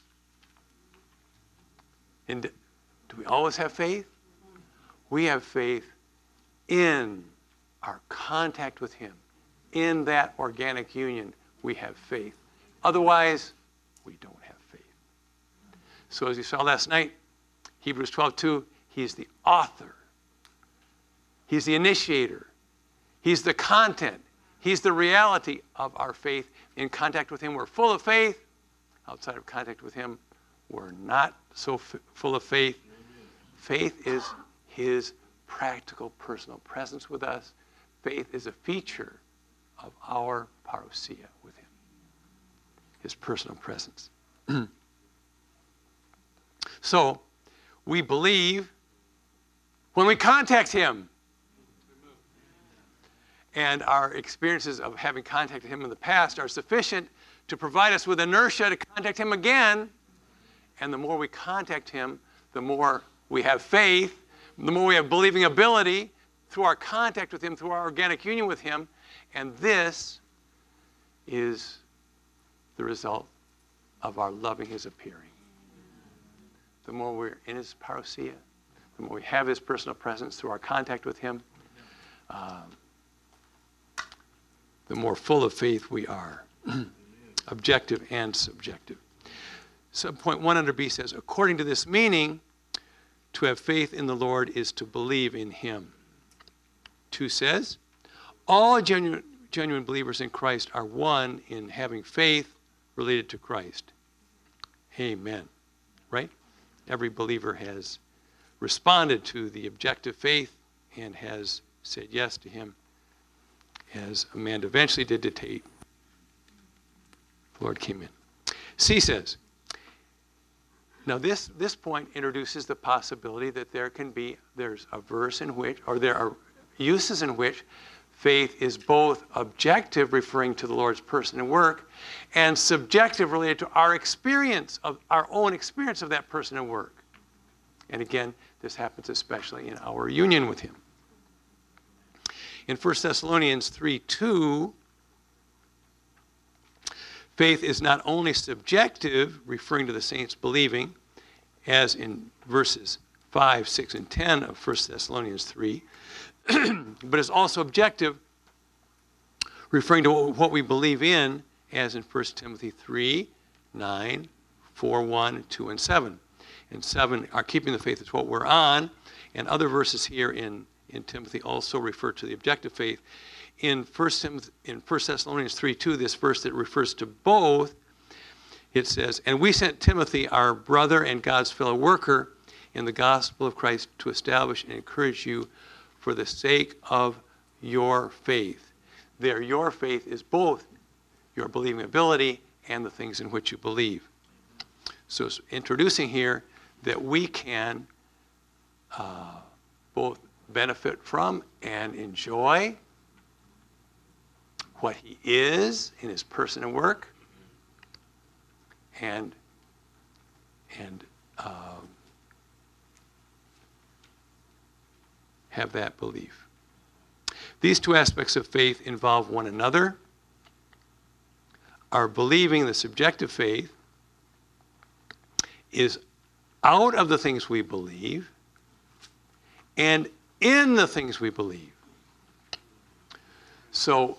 Speaker 1: And do we always have faith? We have faith in our contact with him. In that organic union, we have faith. Otherwise, we don't have faith. So as you saw last night, Hebrews twelve two, he's the author. He's the initiator. He's the content. He's the reality of our faith. In contact with him, we're full of faith. Outside of contact with him, we're not so f- full of faith. Faith is his practical, personal presence with us. Faith is a feature of our parousia with him, his personal presence. So, we believe when we contact him. And our experiences of having contacted him in the past are sufficient to provide us with inertia to contact him again. And the more we contact him, the more we have faith, the more we have believing ability through our contact with him, through our organic union with him. And this is the result of our loving his appearing. The more we're in his parousia, the more we have his personal presence through our contact with him, um, the more full of faith we are, objective and subjective. Subpoint one under B says, according to this meaning, to have faith in the Lord is to believe in him. Two says, all genuine, genuine believers in Christ are one in having faith related to Christ. Amen. Right? Every believer has responded to the objective faith and has said yes to him, as Amanda eventually did to Tate. The Lord came in. C says, now this, this point introduces the possibility that there can be, there's a verse in which, or there are uses in which faith is both objective, referring to the Lord's person and work, and subjective, related to our experience, of our own experience of that person and work. And again, this happens especially in our union with him. In First Thessalonians three two, faith is not only subjective, referring to the saints believing, as in verses five, six, and ten of First Thessalonians three, but is also objective, referring to what we believe in, as in First Timothy three, nine, four, one, two, and seven. And seven, are keeping the faith is what we're on, and other verses here in in Timothy also refer to the objective faith. In First Timothy, in First Thessalonians three two, this verse that refers to both, it says, and we sent Timothy, our brother and God's fellow worker, in the gospel of Christ to establish and encourage you for the sake of your faith. There, your faith is both your believing ability and the things in which you believe. So it's introducing here that we can uh, both benefit from and enjoy what he is in his person and work, and and uh, have that belief. These two aspects of faith involve one another. Our believing, the subjective faith, is out of the things we believe and in the things we believe. So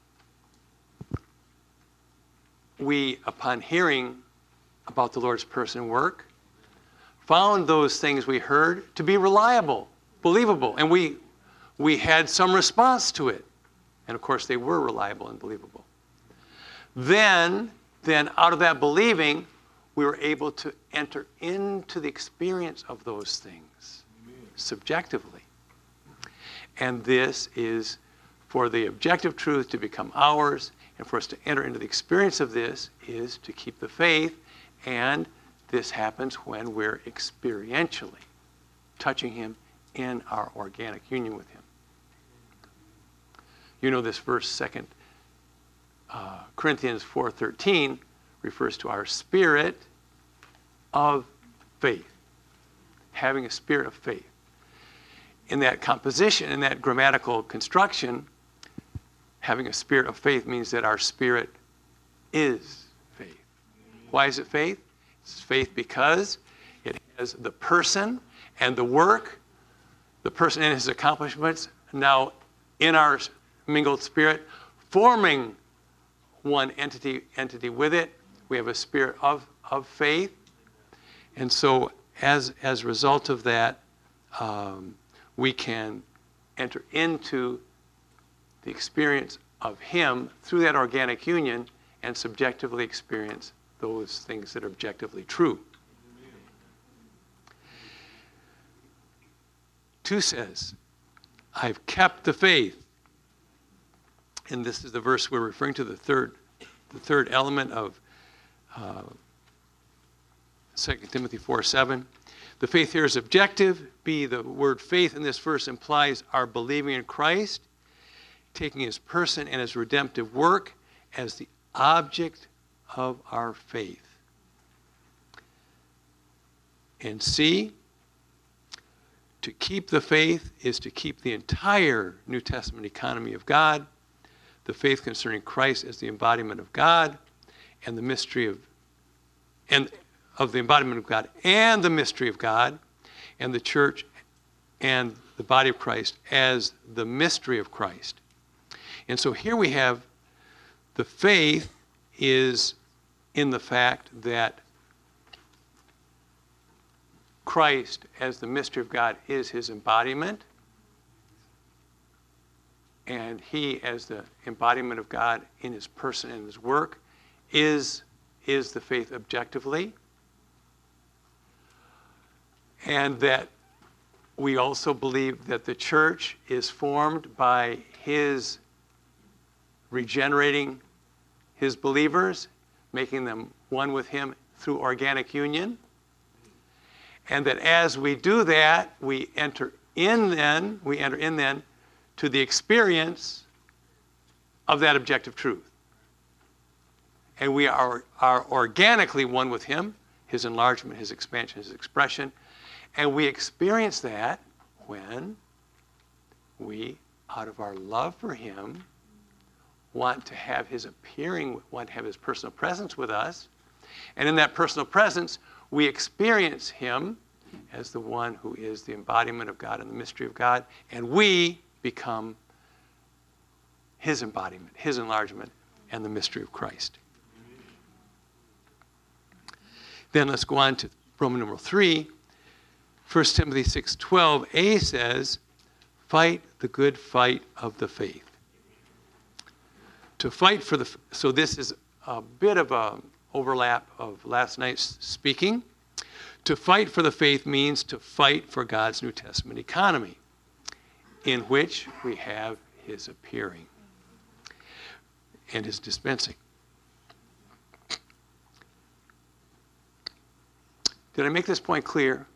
Speaker 1: we, upon hearing about the Lord's person and work, found those things we heard to be reliable, believable, and we we had some response to it. And of course they were reliable and believable. Then, then out of that believing, we were able to enter into the experience of those things subjectively. And this is for the objective truth to become ours, and for us to enter into the experience of this is to keep the faith, and this happens when we're experientially touching him in our organic union with him. You know this verse, Second uh, Corinthians four thirteen, refers to our spirit of faith, having a spirit of faith. In that composition, in that grammatical construction, having a spirit of faith means that our spirit is faith. Why is it faith? It's faith because it has the person and the work, the person and his accomplishments, now in our mingled spirit, forming one entity entity with it. We have a spirit of, of faith. And so as, as a result of that, um, we can enter into the experience of him through that organic union and subjectively experience those things that are objectively true. Two says, I've kept the faith. And this is the verse we're referring to, the third, the third element of uh, Second Timothy four seven. The faith here is objective. B, the word faith in this verse implies our believing in Christ, taking his person and his redemptive work as the object of our faith. And C, to keep the faith is to keep the entire New Testament economy of God, the faith concerning Christ as the embodiment of God, and the mystery of, and of the embodiment of God and the mystery of God, and the church and the body of Christ as the mystery of Christ. And so here we have the faith is in the fact that Christ as the mystery of God is his embodiment, and he as the embodiment of God in his person and his work is, is the faith objectively. And that we also believe that the church is formed by his regenerating his believers, making them one with him through organic union. And that as we do that, we enter in then, we enter in then to the experience of that objective truth. And we are, are organically one with him, his enlargement, his expansion, his expression. And we experience that when we, out of our love for him, want to have his appearing, want to have his personal presence with us. And in that personal presence, we experience him as the one who is the embodiment of God and the mystery of God. And we become his embodiment, his enlargement, and the mystery of Christ. Then let's go on to Roman numeral three. First Timothy six twelve, A says, fight the good fight of the faith. To fight for the, so this is a bit of an overlap of last night's speaking. To fight for the faith means to fight for God's New Testament economy, in which we have his appearing and his dispensing. Did I make this point clear?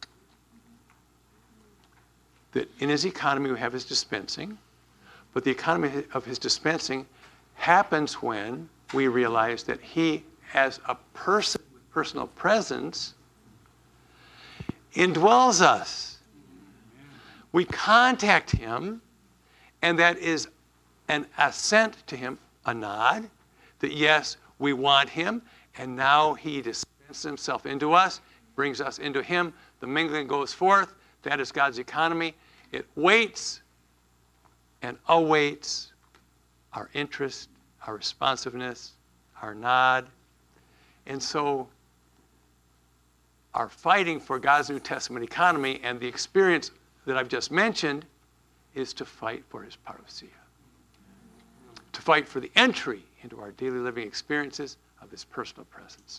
Speaker 1: That in his economy we have his dispensing, but the economy of his dispensing happens when we realize that he, as a person with personal presence, indwells us. We contact him, and that is an assent to him, a nod, that yes, we want him, and now he dispenses himself into us, brings us into him, the mingling goes forth. That is God's economy. It waits and awaits our interest, our responsiveness, our nod. And so our fighting for God's New Testament economy and the experience that I've just mentioned is to fight for his parousia, to fight for the entry into our daily living experiences of his personal presence.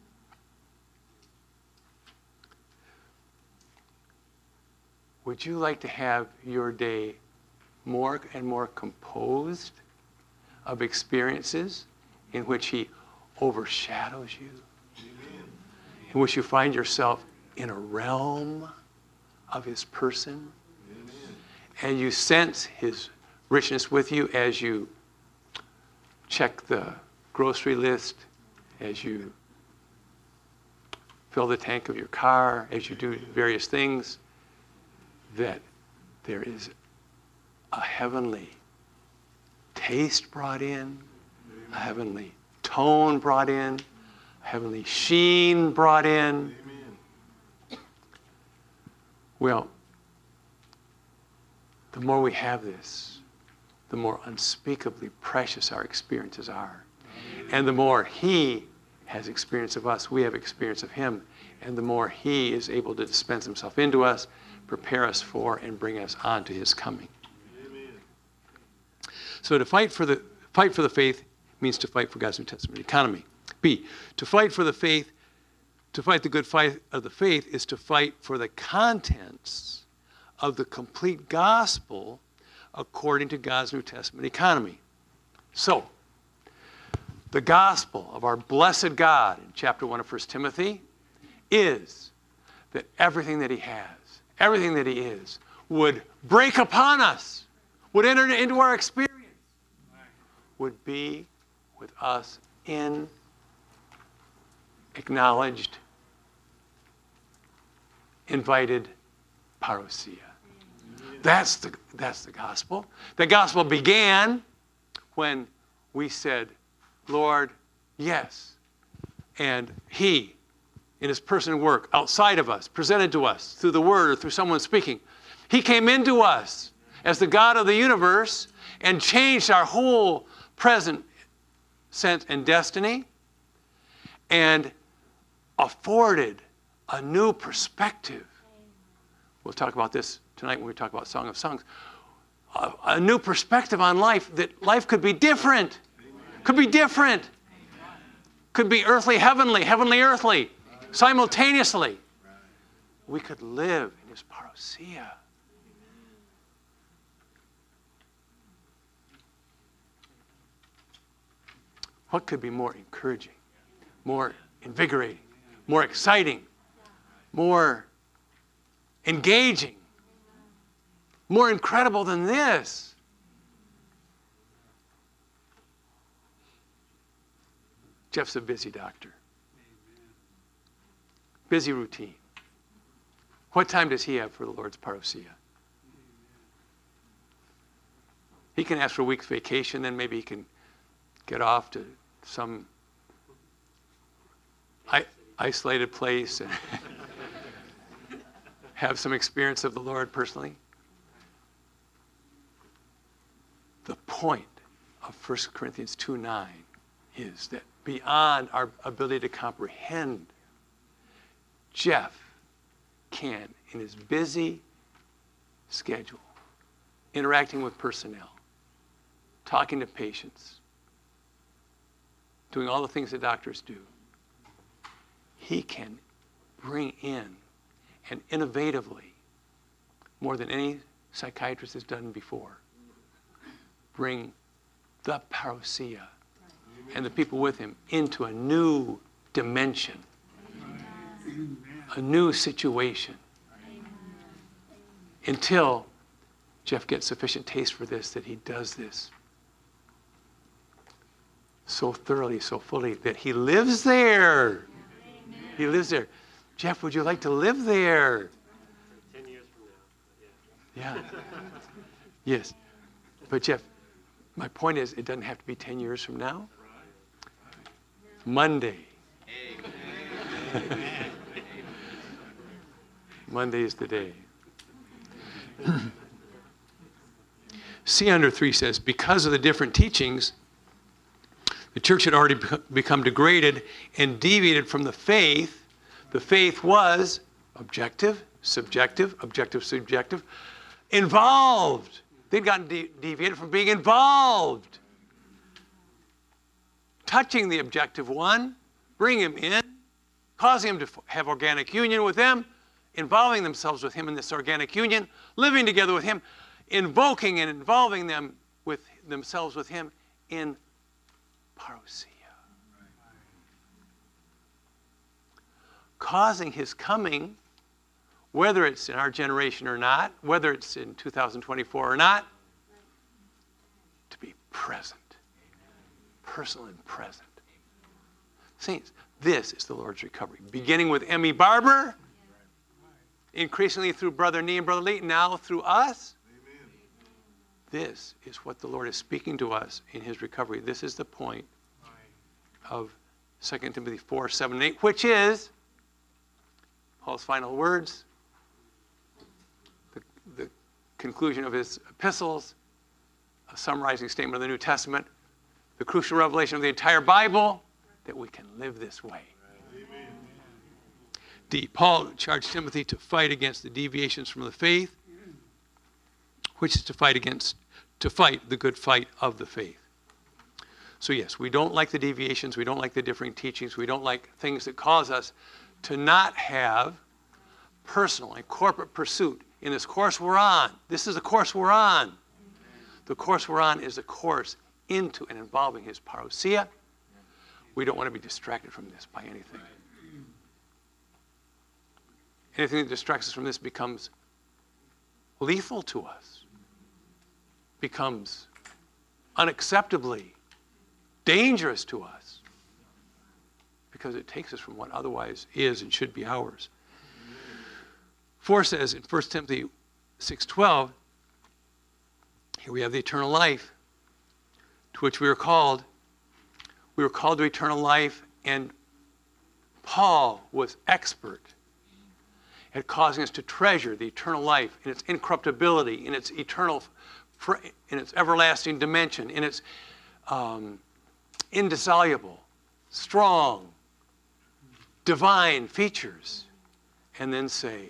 Speaker 1: Would you like to have your day more and more composed of experiences in which he overshadows you, Amen. In which you find yourself in a realm of his person, Amen. And you sense his richness with you as you check the grocery list, as you fill the tank of your car, as you do various things, that there is a heavenly taste brought in, a heavenly tone brought in, a heavenly sheen brought in. Amen. Well, the more we have this, the more unspeakably precious our experiences are. And the more he has experience of us, we have experience of him. And the more he is able to dispense himself into us, prepare us for, and bring us on to his coming. Amen. So to fight for the fight for the faith means to fight for God's New Testament economy. B, to fight for the faith, to fight the good fight of the faith is to fight for the contents of the complete gospel according to God's New Testament economy. So, the gospel of our blessed God in chapter one of First Timothy is that everything that he has, everything that he is, would break upon us, would enter into our experience, would be with us in acknowledged, invited parousia. That's the, that's the gospel. The gospel began when we said, Lord, yes. And he, in his person and work, outside of us, presented to us through the word or through someone speaking, he came into us as the God of the universe and changed our whole present sense and destiny and afforded a new perspective. We'll talk about this tonight when we talk about Song of Songs. A, a new perspective on life, that life could be different. Could be different. Could be earthly, heavenly, heavenly, earthly, simultaneously. We could live in his parousia. What could be more encouraging, more invigorating, more exciting, more engaging, more incredible than this? Jeff's a busy doctor. Busy routine. What time does he have for the Lord's parousia? He can ask for a week's vacation, then maybe he can get off to some I- isolated place and have some experience of the Lord personally. The point of First Corinthians two nine is that beyond our ability to comprehend, Jeff can, in his busy schedule, interacting with personnel, talking to patients, doing all the things that doctors do, he can bring in and innovatively, more than any psychiatrist has done before, bring the parousia and the people with him into a new dimension, a new situation, until Jeff gets sufficient taste for this that he does this so thoroughly, so fully, that he lives there. He lives there. Jeff, would you like to live there?
Speaker 3: Ten years from now.
Speaker 1: Yeah. Yes. But Jeff, my point is, it doesn't have to be ten years from now. Monday. Monday is the day. C under three says, because of the different teachings, the church had already become degraded and deviated from the faith. The faith was objective, subjective, objective, subjective, involved. They'd gotten de- deviated from being involved. Touching the objective one, bringing him in, causing him to have organic union with them, involving themselves with him in this organic union, living together with him, invoking and involving them with themselves with him in parousia. Causing his coming, whether it's in our generation or not, whether it's in two thousand twenty-four or not, to be present. Personal and present. Saints, this is the Lord's recovery. Beginning with Emmy Barber, increasingly through Brother Nee and Brother Lee, now through us. This is what the Lord is speaking to us in his recovery. This is the point of Second Timothy four, seven, and eight, which is Paul's final words, the, the conclusion of his epistles, a summarizing statement of the New Testament, the crucial revelation of the entire Bible, that we can live this way. D, Paul charged Timothy to fight against the deviations from the faith, which is to fight against, to fight the good fight of the faith. So yes, we don't like the deviations, we don't like the differing teachings, we don't like things that cause us to not have personal and corporate pursuit in this course we're on. This is the course we're on. The course we're on is a course into and involving his parousia. We don't want to be distracted from this by anything. Anything that distracts us from this becomes lethal to us, becomes unacceptably dangerous to us, because it takes us from what otherwise is and should be ours. four says in First Timothy six twelve, here we have the eternal life to which we were called. We were called to eternal life, and Paul was expert at causing us to treasure the eternal life in its incorruptibility, in its eternal, in its everlasting dimension, in its um, indissoluble, strong, divine features, and then say,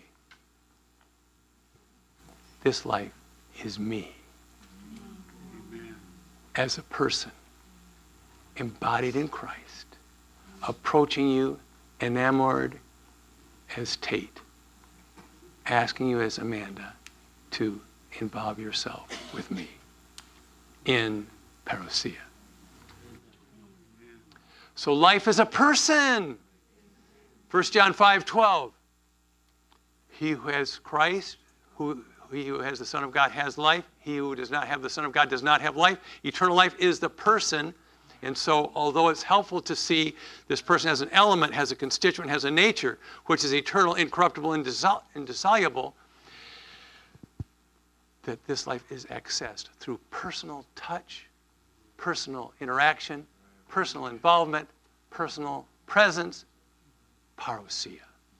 Speaker 1: this life is me. Amen. As a person, embodied in Christ, approaching you, enamored as Tate, asking you as Amanda to involve yourself with me in parousia. So life is a person. First John five twelve. He who has Christ, who he who has the Son of God has life. He who does not have the Son of God does not have life. Eternal life is the person. And so, although it's helpful to see this person has an element, has a constituent, has a nature, which is eternal, incorruptible, and indissol- indissoluble, that this life is accessed through personal touch, personal interaction, personal involvement, personal presence, parousia.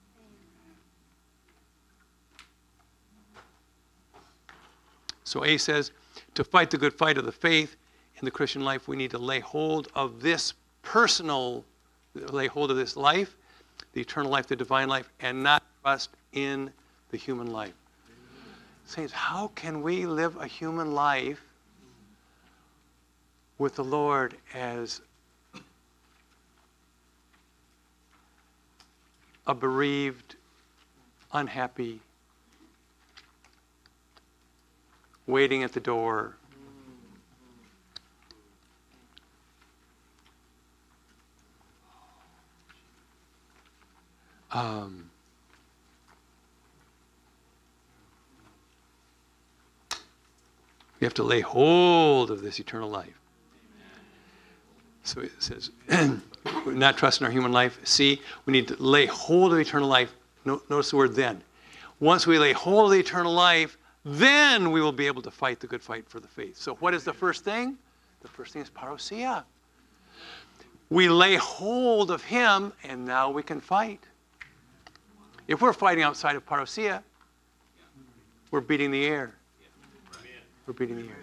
Speaker 1: So A says, to fight the good fight of the faith in the Christian life, we need to lay hold of this personal, lay hold of this life, the eternal life, the divine life, and not trust in the human life. Saints, how can we live a human life with the Lord as a bereaved, unhappy, waiting at the door, um, we have to lay hold of this eternal life. So it says, we're not trusting our human life. See, we need to lay hold of eternal life. No, notice the word then. Once we lay hold of the eternal life, then we will be able to fight the good fight for the faith. So what is the first thing? The first thing is parousia. We lay hold of him, and now we can fight. If we're fighting outside of parousia, we're beating the air. We're beating the air.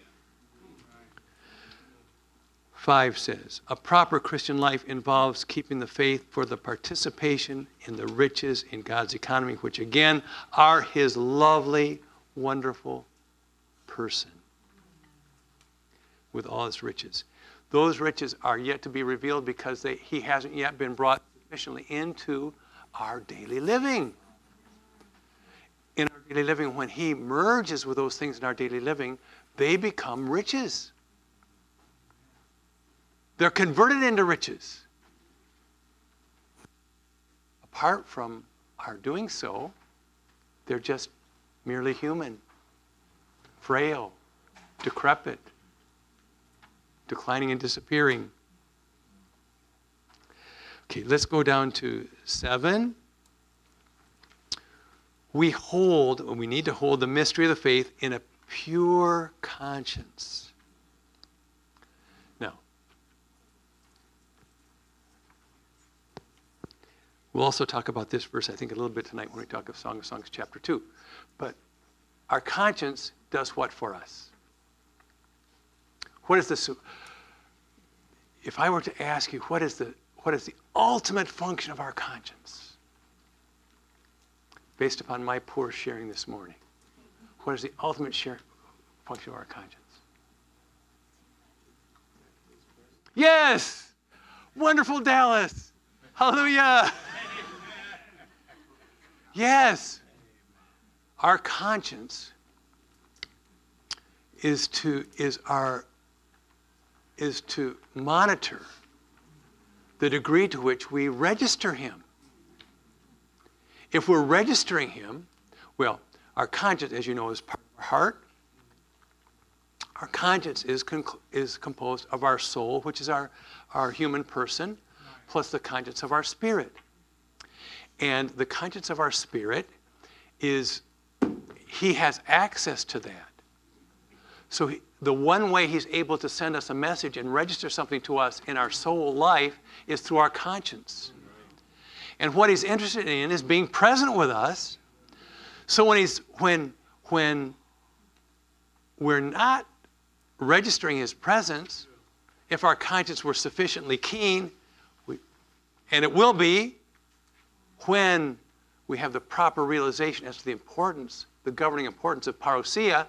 Speaker 1: Five says, a proper Christian life involves keeping the faith for the participation in the riches in God's economy, which again are his lovely, wonderful person with all his riches. Those riches are yet to be revealed because they, he hasn't yet been brought sufficiently into our daily living. In our daily living, when he merges with those things in our daily living, they become riches. They're converted into riches. Apart from our doing so, they're just merely human, frail, decrepit, declining and disappearing. Okay, let's go down to seven. We hold, or we need to hold the mystery of the faith in a pure conscience. Now, we'll also talk about this verse, I think, a little bit tonight when we talk of Song of Songs chapter two. But our conscience does what for us? What is this? if I were to ask you, what is the what is the ultimate function of our conscience? Based upon my poor sharing this morning, what is the ultimate share, function of our conscience? Yes! Wonderful, Dallas! Hallelujah! Yes! Our conscience is to is our is to monitor the degree to which we register him. If we're registering him, well, our conscience, as you know, is part of our heart. Our conscience is conc- is composed of our soul, which is our, our human person, plus the conscience of our spirit. And the conscience of our spirit is, he has access to that. So he, the one way he's able to send us a message and register something to us in our soul life is through our conscience. And what he's interested in is being present with us. So when he's when when we're not registering his presence, if our conscience were sufficiently keen, we, and it will be when we have the proper realization as to the importance, the governing importance of parousia,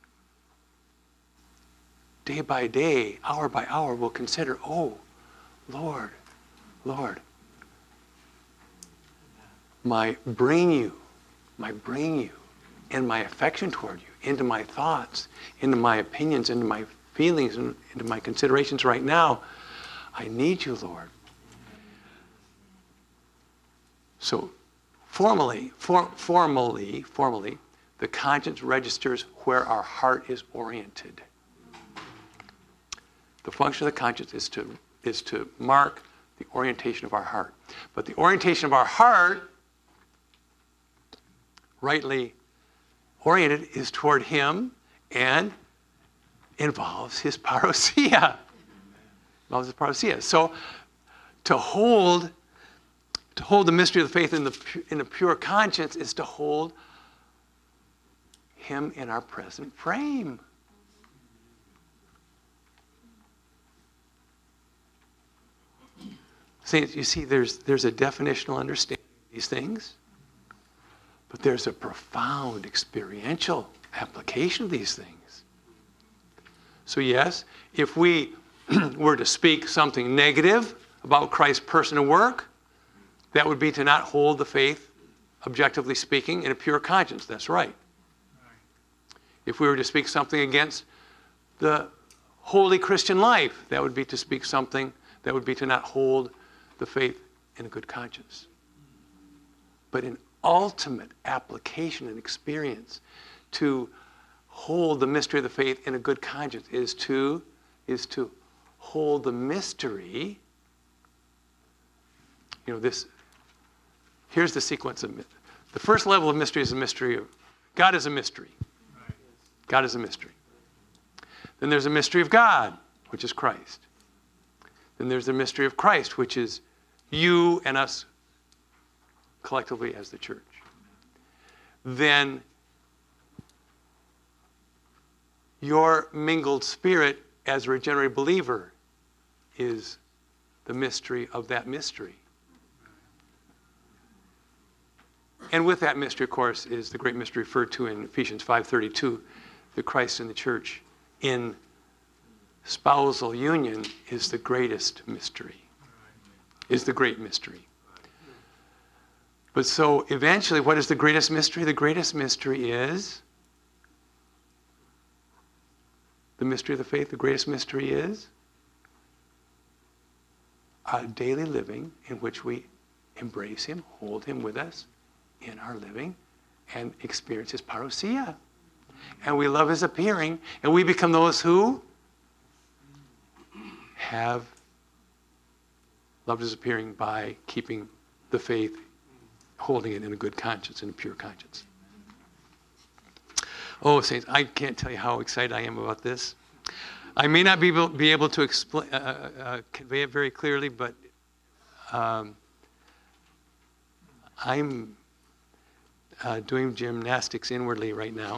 Speaker 1: day by day, hour by hour, we'll consider, oh, Lord, Lord, my bring you, my bring you, and my affection toward you, into my thoughts, into my opinions, into my feelings, and into my considerations right now. I need you, Lord. So, formally, for, formally, formally, the conscience registers where our heart is oriented. The function of the conscience is to is to mark the orientation of our heart. But the orientation of our heart, rightly oriented, is toward him and involves his parousia. Involves his parousia. So to hold to hold the mystery of the faith in the in a pure conscience is to hold him in our present frame. Saints, you see, there's there's a definitional understanding of these things, but there's a profound experiential application of these things. So yes, if we were to speak something negative about Christ's person and work, that would be to not hold the faith, objectively speaking, in a pure conscience. That's right. If we were to speak something against the holy Christian life, that would be to speak something, that would be to not hold the faith in a good conscience. But in ultimate application and experience, to hold the mystery of the faith in a good conscience is to, is to hold the mystery. You know, this, here's the sequence of, the first level of mystery is a mystery of, God is a mystery. God is a mystery. Then there's a mystery of God, which is Christ. Then there's the mystery of Christ, which is you and us collectively as the church. Then your mingled spirit as a regenerated believer is the mystery of that mystery. And with that mystery, of course, is the great mystery referred to in Ephesians five thirty-two, that Christ and the church in spousal union is the greatest mystery, is the great mystery. But so eventually, what is the greatest mystery? The greatest mystery is the mystery of the faith. The greatest mystery is a daily living in which we embrace him, hold him with us in our living, and experience his parousia. And we love his appearing, and we become those who have loved his appearing by keeping the faith, holding it in a good conscience, in a pure conscience. Oh, saints, I can't tell you how excited I am about this. I may not be able, be able to explain, uh, uh, convey it very clearly, but um, I'm uh, doing gymnastics inwardly right now.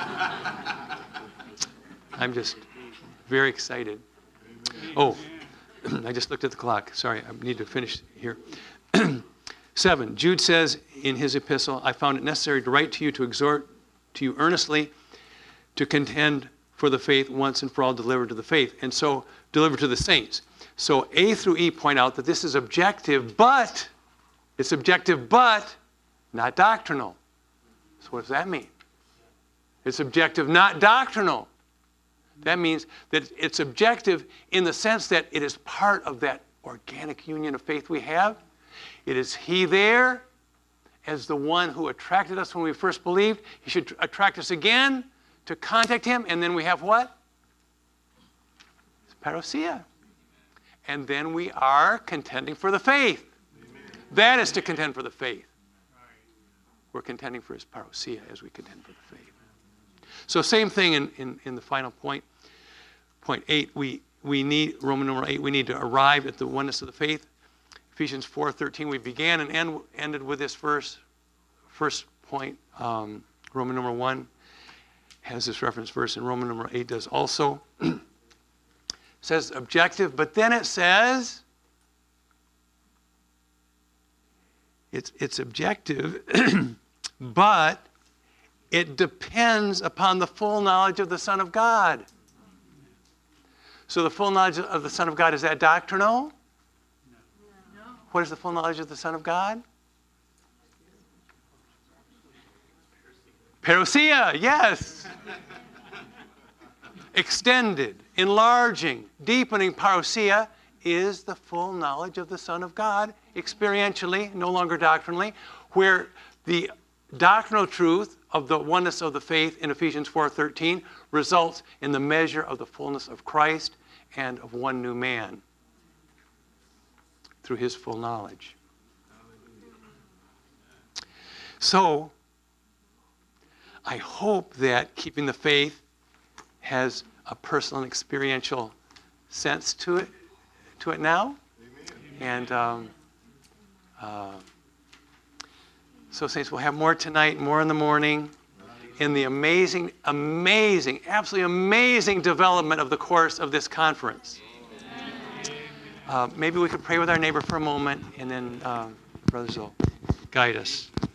Speaker 1: I'm just very excited. Oh, I just looked at the clock. Sorry, I need to finish here. Seven, Jude says in his epistle, I found it necessary to write to you to exhort to you earnestly to contend for the faith once and for all delivered to the faith. And so delivered to the saints. So A through E point out that this is objective, but it's objective, but not doctrinal. So what does that mean? It's objective, not doctrinal. That means that it's objective in the sense that it is part of that organic union of faith we have. It is He there as the one who attracted us when we first believed. He should attract us again to contact Him. And then we have what? It's parousia. And then we are contending for the faith. Amen. That is to contend for the faith. We're contending for His parousia as we contend for the faith. So same thing in, in, in the final point. Point eight, we, we need, Roman numeral eight, we need to arrive at the oneness of the faith. Ephesians four thirteen, we began and end, ended with this verse. First point, um, Roman numeral one has this reference verse, and Roman numeral eight does also. It says objective, but then it says, it's, it's objective, but it depends upon the full knowledge of the Son of God. So the full knowledge of the Son of God, is that doctrinal? No. What is the full knowledge of the Son of God? Parousia, yes. Extended, enlarging, deepening parousia is the full knowledge of the Son of God, experientially, no longer doctrinally, where the doctrinal truth of the oneness of the faith in Ephesians four thirteen results in the measure of the fullness of Christ and of one new man through His full knowledge. So, I hope that keeping the faith has a personal and experiential sense to it, to it now. Amen. And um, uh, so, saints, we'll have more tonight, more in the morning, in the amazing, amazing, absolutely amazing development of the course of this conference. Uh, maybe we could pray with our neighbor for a moment, and then uh, brothers will guide us.